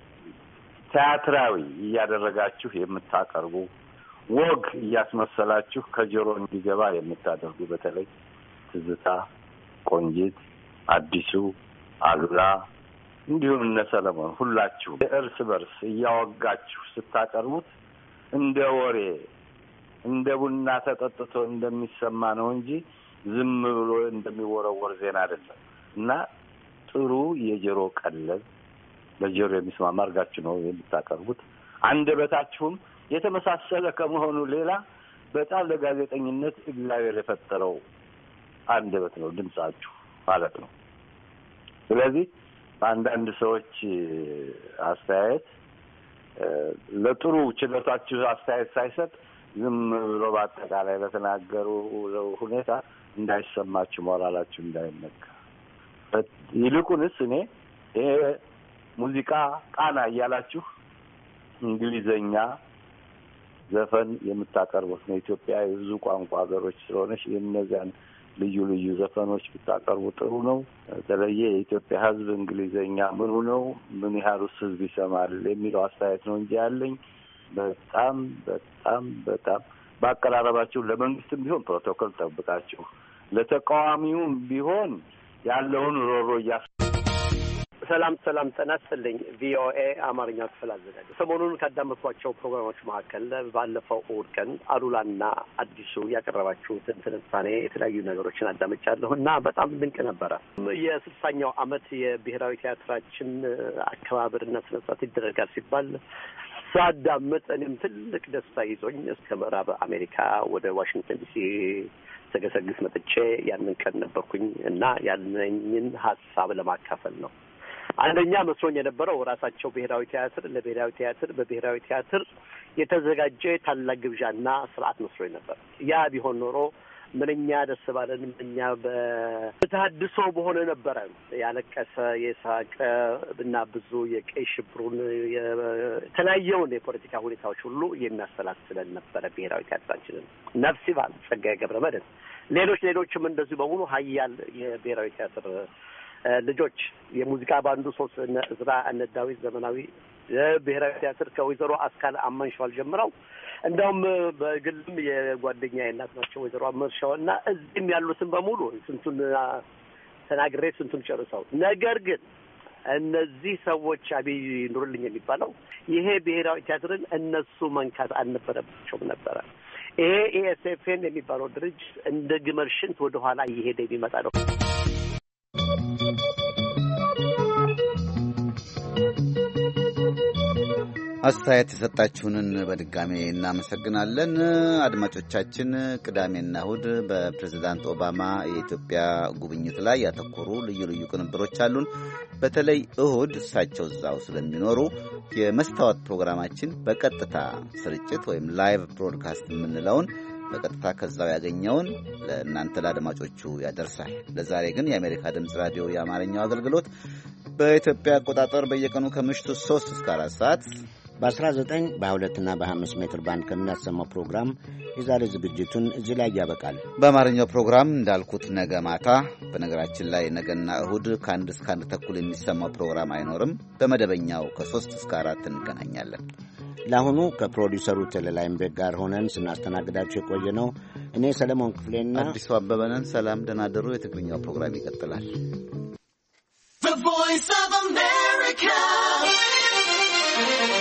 ቲያትራዊ እያደረጋችሁ የምታቀርቡ፣ ወግ እያስመሰላችሁ ከጆሮ እንዲገባ የምታደርጉ፣ በተለይ ትዝታ፣ ቆንጂት፣ አዲሱ፣ አሉላ እንዲሁም እነ ሰለሞን ሁላችሁ እርስ በርስ እያወጋችሁ ስታቀርቡት እንደ ወሬ እንደ ቡና ተጠጥቶ እንደሚሰማ ነው እንጂ ዝም ብሎ እንደሚወረወር ዜና አይደለም እና ጥሩ የጆሮ ቀለብ ለጆሮ የሚስማማ አድርጋችሁ ነው የምታቀርቡት። አንደበታችሁም የተመሳሰለ ከመሆኑ ሌላ በጣም ለጋዜጠኝነት እግዚአብሔር የፈጠረው አንደበት ነው ድምጻችሁ ማለት ነው። ስለዚህ አንዳንድ ሰዎች አስተያየት ለጥሩ ችሎታችሁ አስተያየት ሳይሰጥ ዝም ብሎ በአጠቃላይ ለተናገሩ ሁኔታ እንዳይሰማችሁ፣ ሞራላችሁ እንዳይነካ። ይልቁንስ እኔ ይሄ ሙዚቃ ቃና እያላችሁ እንግሊዘኛ ዘፈን የምታቀርቡት ነው። ኢትዮጵያ የብዙ ቋንቋ ሀገሮች ስለሆነች የእነዚያን ልዩ ልዩ ዘፈኖች ብታቀርቡ ጥሩ ነው። በተለየ የኢትዮጵያ ሕዝብ እንግሊዘኛ ምኑ ነው ምን ያህሉስ ሕዝብ ይሰማል የሚለው አስተያየት ነው እንጂ ያለኝ በጣም በጣም በጣም በአቀራረባችሁ ለመንግስትም ቢሆን ፕሮቶኮል ጠብቃችሁ ለተቃዋሚውም ቢሆን ያለውን ሮሮ እያስ ሰላም ሰላም ጤና ይስጥልኝ። ቪኦኤ አማርኛ ክፍል አዘጋጅ ሰሞኑን ካዳመጥኳቸው ፕሮግራሞች መካከል ባለፈው እሑድ ቀን አሉላና አዲሱ ያቀረባችሁትን ትንታኔ የተለያዩ ነገሮችን አዳምጫለሁ እና በጣም ድንቅ ነበረ። የስልሳኛው ዓመት የብሔራዊ ቲያትራችን አከባበርና ስነ ስርዓት ይደረጋል ሲባል ሳዳምጥ እኔም ትልቅ ደስታ ይዞኝ እስከ ምዕራብ አሜሪካ ወደ ዋሽንግተን ዲሲ ተገሰግስ መጥቼ ያንን ቀን ነበርኩኝ እና ያለኝን ሀሳብ ለማካፈል ነው። አንደኛ መስሎኝ የነበረው ራሳቸው ብሔራዊ ቲያትር ለብሔራዊ ቲያትር በብሔራዊ ቲያትር የተዘጋጀ ታላቅ ግብዣና ስርዓት መስሎኝ ነበር። ያ ቢሆን ኖሮ ምንኛ ደስ ባለን፣ ምንኛ በተሐድሶ በሆነ ነበረ። ያለቀሰ የሳቀ እና ብዙ የቀይ ሽብሩን የተለያየውን የፖለቲካ ሁኔታዎች ሁሉ የሚያሰላስለን ነበረ ብሔራዊ ቲያትራችንን። ነፍስ ይማር ጸጋዬ ገብረመድህን፣ ሌሎች ሌሎችም እንደዚሁ በሙሉ ሀያል የብሔራዊ ቲያትር ልጆች የሙዚቃ ባንዱ ሶስት እነ እዝራ እነ ዳዊት ዘመናዊ የብሔራዊ ቲያትር ከወይዘሮ አስካል አመንሻል ጀምረው እንደውም በግልም የጓደኛዬ እናት ናቸው ወይዘሮ አመንሻው እና እዚህም ያሉትን በሙሉ ስንቱን ተናግሬ ስንቱን ጨርሰው። ነገር ግን እነዚህ ሰዎች አብይ ኑርልኝ የሚባለው ይሄ ብሔራዊ ቲያትርን እነሱ መንካት አልነበረባቸውም ነበረ። ይሄ ኢኤስኤፍኤን የሚባለው ድርጅት እንደ ግመል ሽንት ወደኋላ እየሄደ የሚመጣ ነው። አስተያየት የሰጣችሁንን በድጋሜ እናመሰግናለን። አድማጮቻችን፣ ቅዳሜና እሁድ በፕሬዝዳንት ኦባማ የኢትዮጵያ ጉብኝት ላይ ያተኮሩ ልዩ ልዩ ቅንብሮች አሉን። በተለይ እሁድ እሳቸው እዛው ስለሚኖሩ የመስታወት ፕሮግራማችን በቀጥታ ስርጭት ወይም ላይቭ ብሮድካስት የምንለውን በቀጥታ ከዛው ያገኘውን ለእናንተ ለአድማጮቹ ያደርሳል። ለዛሬ ግን የአሜሪካ ድምፅ ራዲዮ የአማርኛው አገልግሎት በኢትዮጵያ አቆጣጠር በየቀኑ ከምሽቱ ሶስት እስከ አራት ሰዓት በአስራ ዘጠኝ በሁለት እና በአምስት ሜትር ባንድ ከሚያሰማው ፕሮግራም የዛሬ ዝግጅቱን እዚህ ላይ ያበቃል። በአማርኛው ፕሮግራም እንዳልኩት ነገ ማታ፣ በነገራችን ላይ ነገና እሁድ ከአንድ እስከ አንድ ተኩል የሚሰማው ፕሮግራም አይኖርም። በመደበኛው ከሶስት እስከ አራት እንገናኛለን። ለአሁኑ ከፕሮዲውሰሩ ቴሌላይም ቤት ጋር ሆነን ስናስተናግዳቸው የቆየ ነው እኔ ሰለሞን ክፍሌና አዲሱ አበበነን። ሰላም ደህና ደሩ። የትግርኛው ፕሮግራም ይቀጥላል። The Voice of America